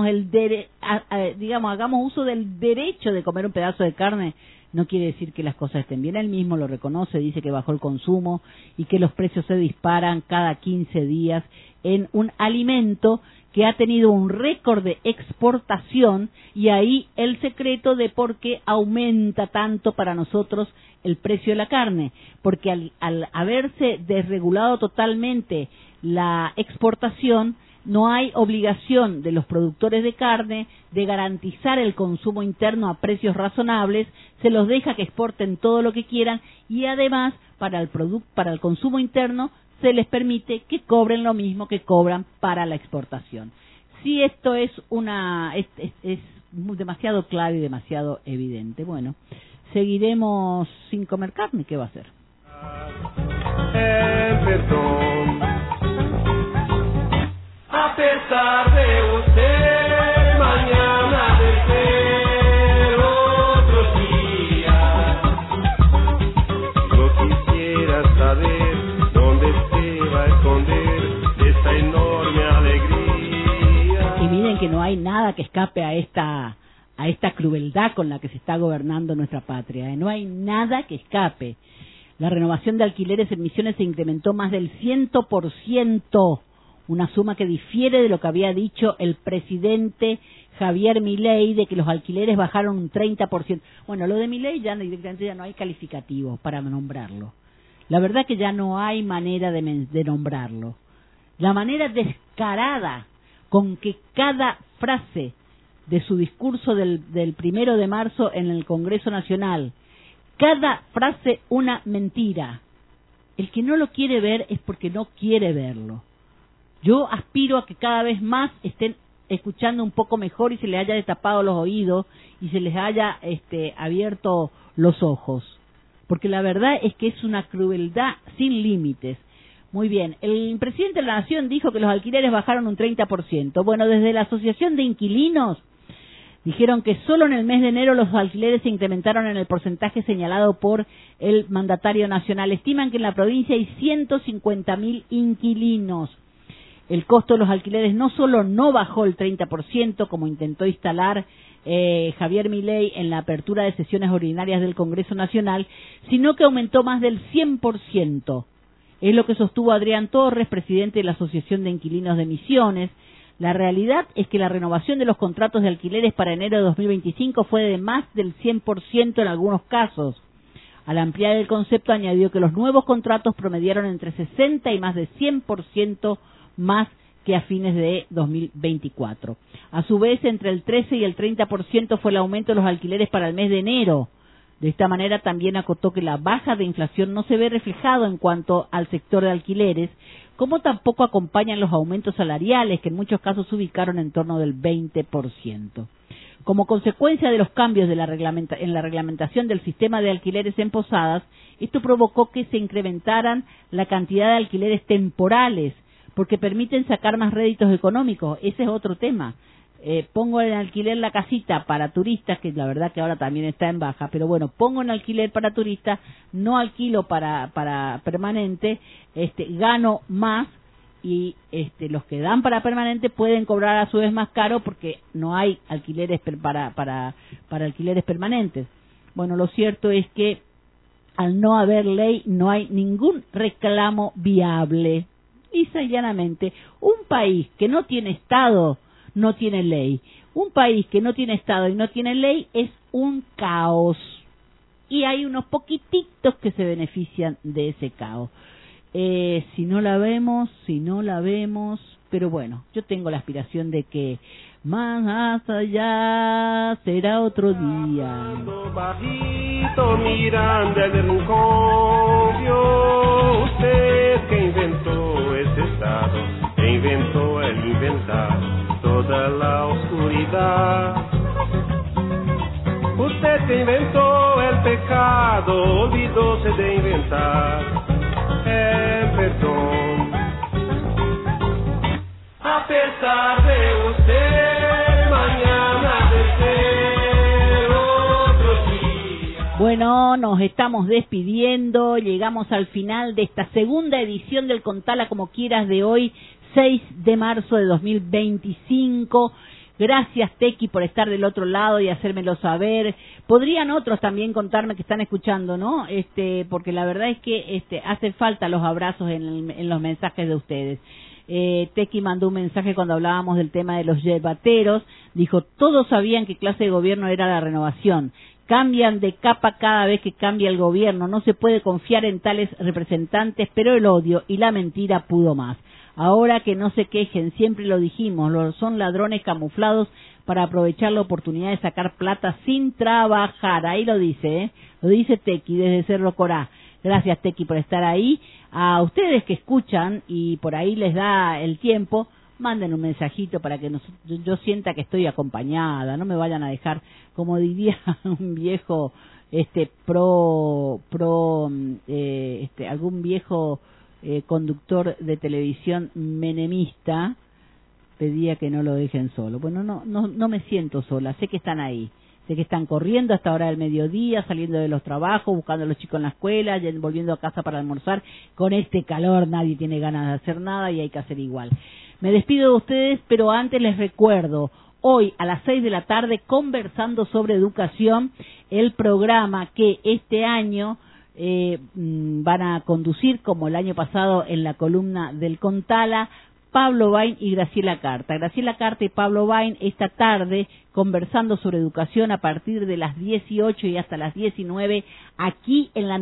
hagamos uso del derecho de comer un pedazo de carne, no quiere decir que las cosas estén bien. Él mismo lo reconoce, dice que bajó el consumo y que los precios se disparan cada 15 días en un alimento que ha tenido un récord de exportación, y ahí el secreto de por qué aumenta tanto para nosotros el precio de la carne, porque al haberse desregulado totalmente la exportación, no hay obligación de los productores de carne de garantizar el consumo interno a precios razonables, se los deja que exporten todo lo que quieran, y además para el consumo interno se les permite que cobren lo mismo que cobran para la exportación. Si esto es demasiado claro y demasiado evidente. Bueno, seguiremos sin comer carne, ¿qué va a hacer? Perdón, a pesar de usted, mañana de ser otro día. Yo quisiera saber dónde se va a esconder esta enorme alegría. Y miren que no hay nada que escape a esta crueldad con la que se está gobernando nuestra patria, ¿eh? No hay nada que escape. La renovación de alquileres en Misiones se incrementó más del 100%, una suma que difiere de lo que había dicho el presidente Javier Milei, de que los alquileres bajaron un 30%. Bueno, lo de Milei ya directamente ya no hay calificativo para nombrarlo. La verdad que ya no hay manera de nombrarlo. La manera descarada con que cada frase de su discurso del 1 de marzo en el Congreso Nacional, cada frase una mentira. El que no lo quiere ver es porque no quiere verlo. Yo aspiro a que cada vez más estén escuchando un poco mejor y se les haya destapado los oídos y se les haya abierto los ojos. Porque la verdad es que es una crueldad sin límites. Muy bien, el presidente de la Nación dijo que los alquileres bajaron un 30%. Bueno, desde la Asociación de Inquilinos dijeron que solo en el mes de enero los alquileres se incrementaron en el porcentaje señalado por el mandatario nacional. Estiman que en la provincia hay 150.000 inquilinos. El costo de los alquileres no solo no bajó el 30%, como intentó instalar Javier Milei en la apertura de sesiones ordinarias del Congreso Nacional, sino que aumentó más del 100%. Es lo que sostuvo Adrián Torres, presidente de la Asociación de Inquilinos de Misiones. La realidad es que la renovación de los contratos de alquileres para enero de 2025 fue de más del 100% en algunos casos. Al ampliar el concepto, añadió que los nuevos contratos promediaron entre 60 y más de 100% más que a fines de 2024. A su vez, entre el 13 y el 30% fue el aumento de los alquileres para el mes de enero. De esta manera también acotó que la baja de inflación no se ve reflejado en cuanto al sector de alquileres, como tampoco acompañan los aumentos salariales, que en muchos casos se ubicaron en torno del 20%. Como consecuencia de los cambios en la reglamentación del sistema de alquileres en posadas, esto provocó que se incrementaran la cantidad de alquileres temporales, porque permiten sacar más réditos económicos. Ese es otro tema. Pongo en alquiler la casita para turistas, que la verdad que ahora también está en baja, pero bueno, pongo en alquiler para turistas, no alquilo para permanente, gano más y los que dan para permanente pueden cobrar a su vez más caro porque no hay alquileres para alquileres permanentes. Bueno, lo cierto es que al no haber ley no hay ningún reclamo viable. Lisa y llanamente, un país que no tiene Estado no tiene ley. Un país que no tiene Estado y no tiene ley es un caos. Y hay unos poquititos que se benefician de ese caos. Si no la vemos, pero bueno, yo tengo la aspiración de que más allá será otro día. Bajito mirando el rincón, vio usted que inventó este estado, que inventó el inventar toda la oscuridad. Usted que inventó el pecado, olvidóse de inventar el perdón. A pesar de usted, mañana de ser otro día. Bueno, nos estamos despidiendo, llegamos al final de esta segunda edición del Contala Como Quieras de hoy, 6 de marzo de 2025. Gracias, Tequi, por estar del otro lado y hacérmelo saber. Podrían otros también contarme que están escuchando, ¿no? Porque la verdad es que hace falta los abrazos en los mensajes de ustedes. Tequi mandó un mensaje cuando hablábamos del tema de los yerbateros. Dijo, todos sabían qué clase de gobierno era la renovación. Cambian de capa cada vez que cambia el gobierno. No se puede confiar en tales representantes, pero el odio y la mentira pudo más. Ahora que no se quejen, siempre lo dijimos, son ladrones camuflados para aprovechar la oportunidad de sacar plata sin trabajar. Ahí lo dice, lo dice Tequi desde Cerro Corá. Gracias, Tequi, por estar ahí. A ustedes que escuchan y por ahí les da el tiempo, manden un mensajito para que yo sienta que estoy acompañada, no me vayan a dejar, como diría un viejo, algún viejo conductor de televisión menemista, pedía que no lo dejen solo. Bueno, no me siento sola, sé que están ahí. Sé que están corriendo hasta hora del mediodía, saliendo de los trabajos, buscando a los chicos en la escuela, volviendo a casa para almorzar. Con este calor nadie tiene ganas de hacer nada y hay que hacer igual. Me despido de ustedes, pero antes les recuerdo, hoy a las 6 de la tarde, Conversando sobre Educación, el programa que este año van a conducir, como el año pasado en la columna del Contala, Pablo Bain y Graciela Carta. Graciela Carta y Pablo Bain esta tarde conversando sobre educación a partir de las 18 y hasta las 19 aquí en la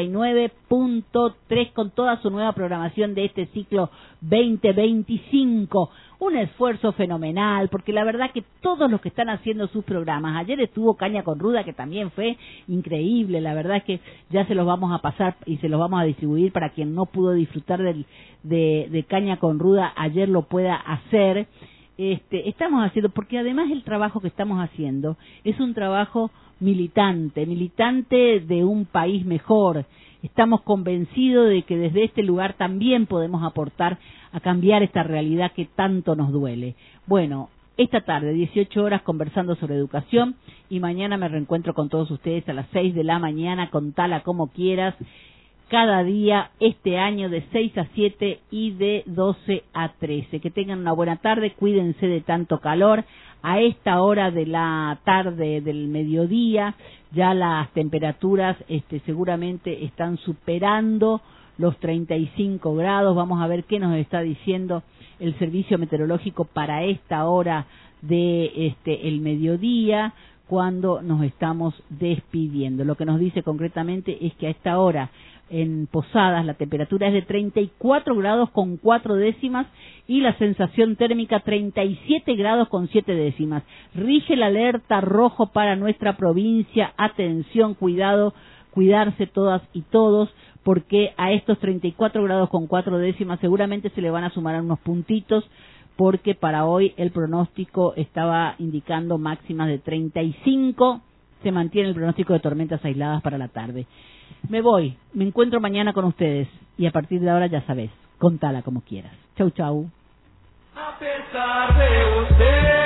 99.3 con toda su nueva programación de este ciclo 2025. Un esfuerzo fenomenal, porque la verdad que todos los que están haciendo sus programas, ayer estuvo Caña con Ruda, que también fue increíble, la verdad es que ya se los vamos a pasar y se los vamos a distribuir para quien no pudo disfrutar de Caña con Ruda, ayer lo pueda hacer. Estamos haciendo, porque además el trabajo que estamos haciendo es un trabajo militante de un país mejor. Estamos convencidos de que desde este lugar también podemos aportar a cambiar esta realidad que tanto nos duele. Bueno, esta tarde, 18 horas, conversando sobre educación, y mañana me reencuentro con todos ustedes a las 6 de la mañana, contala como quieras, cada día este año de 6 a 7 y de 12 a 13. Que tengan una buena tarde, cuídense de tanto calor. A esta hora de la tarde, del mediodía, ya las temperaturas seguramente están superando los 35 grados. Vamos a ver qué nos está diciendo el servicio meteorológico para esta hora de el mediodía, cuando nos estamos despidiendo. Lo que nos dice concretamente es que a esta hora en Posadas la temperatura es de 34 grados con 4 décimas y la sensación térmica 37 grados con 7 décimas. Rige la alerta rojo para nuestra provincia. Atención, cuidado, cuidarse todas y todos, porque a estos 34 grados con 4 décimas seguramente se le van a sumar unos puntitos, porque para hoy el pronóstico estaba indicando máximas de 35, se mantiene el pronóstico de tormentas aisladas para la tarde. Me voy, me encuentro mañana con ustedes, y a partir de ahora ya sabes, contala como quieras. Chau, chau. A pesar de usted.